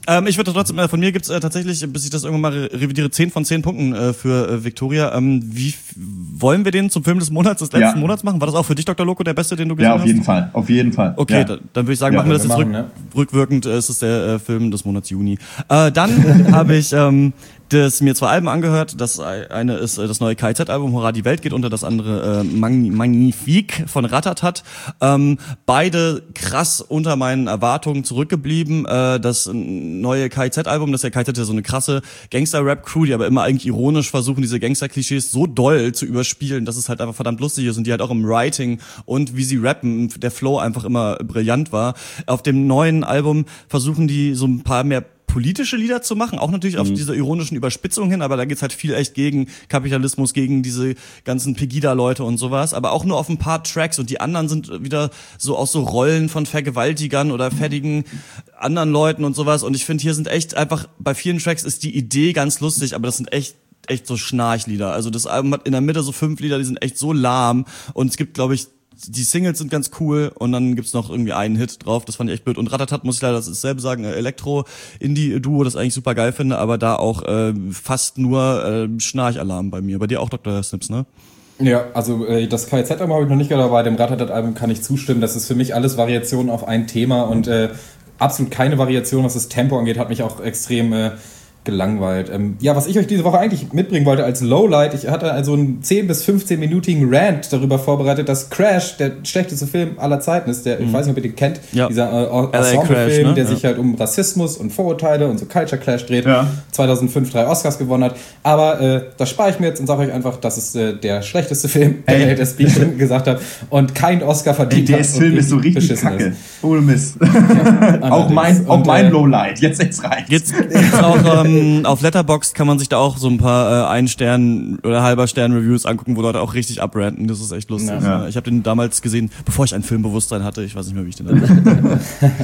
Ähm, ich würde trotzdem, äh, von mir gibt's äh, tatsächlich, bis ich das irgendwann mal re- revidiere, zehn von zehn Punkten äh, für äh, Victoria. Ähm, wie f- wollen wir den zum Film des Monats, des letzten Ja. Monats machen? War das auch für dich, Doktor Loco, der beste, den du gesehen Ja, hast? auf jeden Fall, auf jeden Fall. Okay, ja. da, dann würde ich sagen, Ja, machen wir das wir jetzt machen, rück, ne? rückwirkend. Äh, ist es der äh, Film des Monats Juni. Äh, dann habe ich ähm, das mir zwei Alben angehört. Das eine ist äh, das neue K I Z-Album Hurra, die Welt geht unter, das andere äh, Magni- Magnifique von Ratatat. Ähm, beide krass unter meinen Erwartungen zurückgeblieben. Äh, das neue K I Z-Album, das ist ja K I Z ja so eine krasse Gangster-Rap-Crew, die aber immer eigentlich ironisch versuchen, diese Gangster-Klischees so doll zu überspielen, dass es halt einfach verdammt lustig ist und die halt auch im Writing und wie sie rappen, der Flow einfach immer brillant war. Auf dem neuen Album versuchen die so ein paar mehr politische Lieder zu machen, auch natürlich auf Mhm. diese ironischen Überspitzungen hin, aber da geht's halt viel echt gegen Kapitalismus, gegen diese ganzen Pegida-Leute und sowas, aber auch nur auf ein paar Tracks und die anderen sind wieder so aus so Rollen von Vergewaltigern oder fettigen anderen Leuten und sowas und ich finde, hier sind echt einfach, bei vielen Tracks ist die Idee ganz lustig, aber das sind echt echt so Schnarchlieder. Also das Album hat in der Mitte so fünf Lieder, die sind echt so lahm und es gibt, glaube ich, die Singles sind ganz cool und dann gibt's noch irgendwie einen Hit drauf, das fand ich echt blöd. Und Ratatat, muss ich leider dasselbe sagen, Elektro-Indie-Duo, das ich eigentlich super geil finde, aber da auch äh, fast nur äh, Schnarchalarm bei mir. Bei dir auch, Doktor Snips, ne? Ja, also äh, das K I Z-Album habe ich noch nicht gehört, aber bei dem Ratatat-Album kann ich zustimmen. Das ist für mich alles Variationen auf ein Thema und äh, absolut keine Variation, was das Tempo angeht, hat mich auch extrem äh, gelangweilt. Ähm, ja, was ich euch diese Woche eigentlich mitbringen wollte als Lowlight, ich hatte also einen zehn bis fünfzehn-minütigen Rant darüber vorbereitet, dass Crash der schlechteste Film aller Zeiten ist. Der, Mhm. ich weiß nicht, ob ihr den kennt, Ja. dieser äh, L A Ensemble-Film, Crash, ne? der Ja. sich halt um Rassismus und Vorurteile und so Culture Clash dreht. Ja. zweitausendfünf drei Oscars gewonnen hat. Aber äh, das spare ich mir jetzt und sage euch einfach, das ist äh, der schlechteste Film, der Ey. hey. das wie ich schon gesagt habe, und kein Oscar Ey, verdient der hat. Film und ist so richtig beschissen kacke. ist. Ohne Mist. Ja, auch mein, auch und, mein äh, Lowlight. Jetzt, jetzt reicht's. Jetzt gibt's auch ähm, auf Letterboxd kann man sich da auch so ein paar äh, ein Stern oder halber Stern Reviews angucken, wo Leute auch richtig abranten. Das ist echt lustig. Ja. Ich habe den damals gesehen, bevor ich ein Filmbewusstsein hatte. Ich weiß nicht mehr, wie ich den hatte.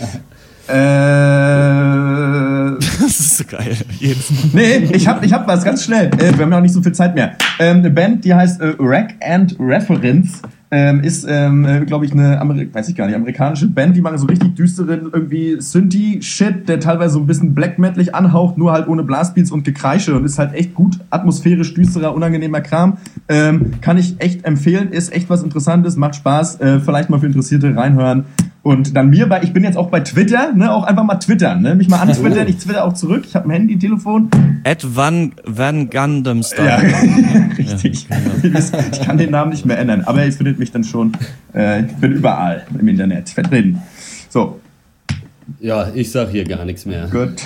Äh, Das ist so geil. Jedes Mal. nee, ich hab, ich hab was ganz schnell. Äh, wir haben ja auch nicht so viel Zeit mehr. Ähm, eine Band, die heißt äh, Rack and Reference. Ähm, ist, ähm, äh, glaube ich, eine Ameri- weiß ich gar nicht, amerikanische Band, die machen so richtig düsteren irgendwie Synthi-Shit, der teilweise so ein bisschen Black Metal anhaucht, nur halt ohne Blastbeats und Gekreische und ist halt echt gut, atmosphärisch düsterer, unangenehmer Kram. Ähm, kann ich echt empfehlen, ist echt was Interessantes, macht Spaß, äh, vielleicht mal für Interessierte reinhören. Und dann mir bei, ich bin jetzt auch bei Twitter, ne, auch einfach mal twittern, ne, mich mal antwittern, ich twitter auch zurück, ich habe ein Handy, ein Telefon. Ed Van, Van Gundam Style. Ja, richtig. Ich kann den Namen nicht mehr ändern, aber ihr findet mich dann schon, äh, ich bin überall im Internet vertreten. So. Ja, ich sag hier gar nichts mehr. Gut.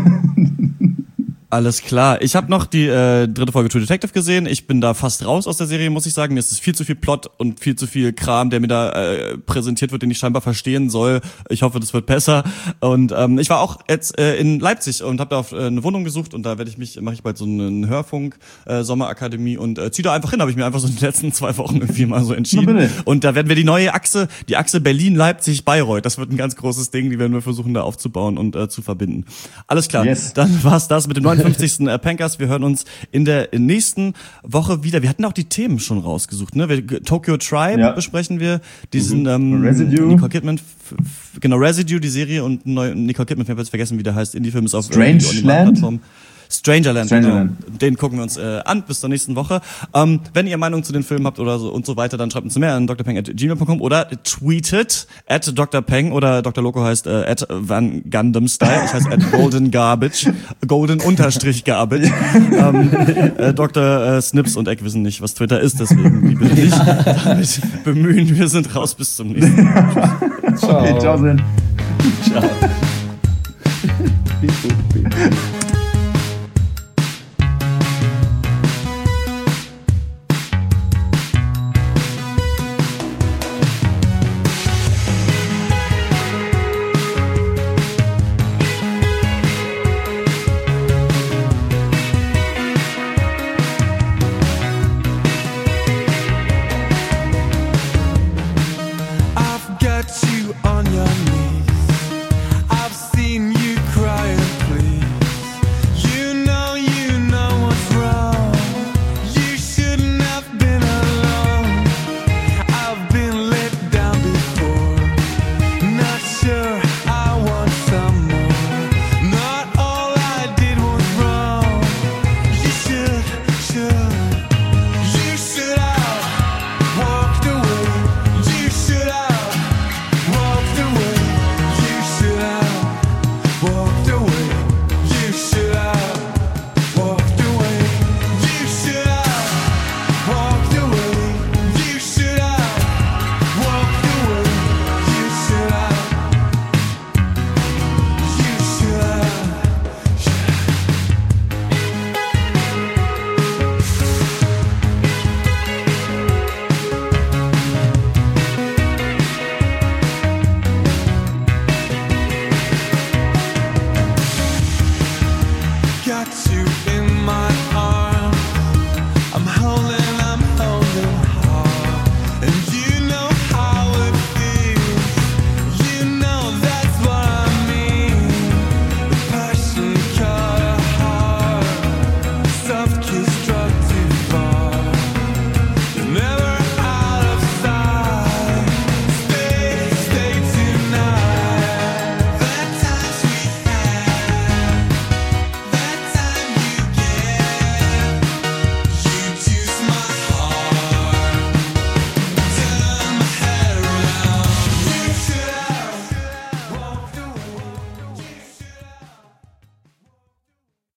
Alles klar. Ich habe noch die äh, dritte Folge True Detective gesehen. Ich bin da fast raus aus der Serie, muss ich sagen. Mir ist es viel zu viel Plot und viel zu viel Kram, der mir da äh, präsentiert wird, den ich scheinbar verstehen soll. Ich hoffe, das wird besser. Und ähm, ich war auch jetzt äh, in Leipzig und habe da auf, äh, eine Wohnung gesucht und da werde ich mich, mache ich bald so einen Hörfunk äh, Sommerakademie und äh, ziehe da einfach hin. Habe ich mir einfach so in den letzten zwei Wochen irgendwie mal so entschieden. Na bitte. Und da werden wir die neue Achse, die Achse Berlin-Leipzig-Bayreuth. Das wird ein ganz großes Ding. Die werden wir versuchen da aufzubauen und äh, zu verbinden. Alles klar. Yes. Dann war's das mit dem neunundfünfzigsten Äh, Pankers. Wir hören uns in der nächsten Woche wieder. Wir hatten auch die Themen schon rausgesucht, ne? Wir, Tokyo Tribe Ja. besprechen wir. Diesen Mhm. ähm, Residue. Nicole Kidman, f- f- genau, Residue, die Serie und neu, Nicole Kidman, ich habe jetzt vergessen, wie der heißt. Indie-Film ist auf Strangeland? äh, Plattform. Strangerland, Strangerland. genau. Den gucken wir uns äh, an bis zur nächsten Woche. Ähm, wenn ihr Meinung zu den Filmen habt oder so und so weiter, dann schreibt uns mehr an d r peng at gmail punkt com oder tweetet at D R Peng oder Doktor Loco heißt äh, at Van Gundam Style. Ich heiße at Golden Garbage, Golden Unterstrich Garbage. ähm, äh, Doktor äh, Snips und Eck wissen nicht, was Twitter ist, deswegen die bitte nicht damit bemühen. Wir sind raus, bis zum nächsten Mal. Tschüss. Ciao. Okay, ciao, Sinn. Ciao. I've got you on your knees. I've seen you cry and please. got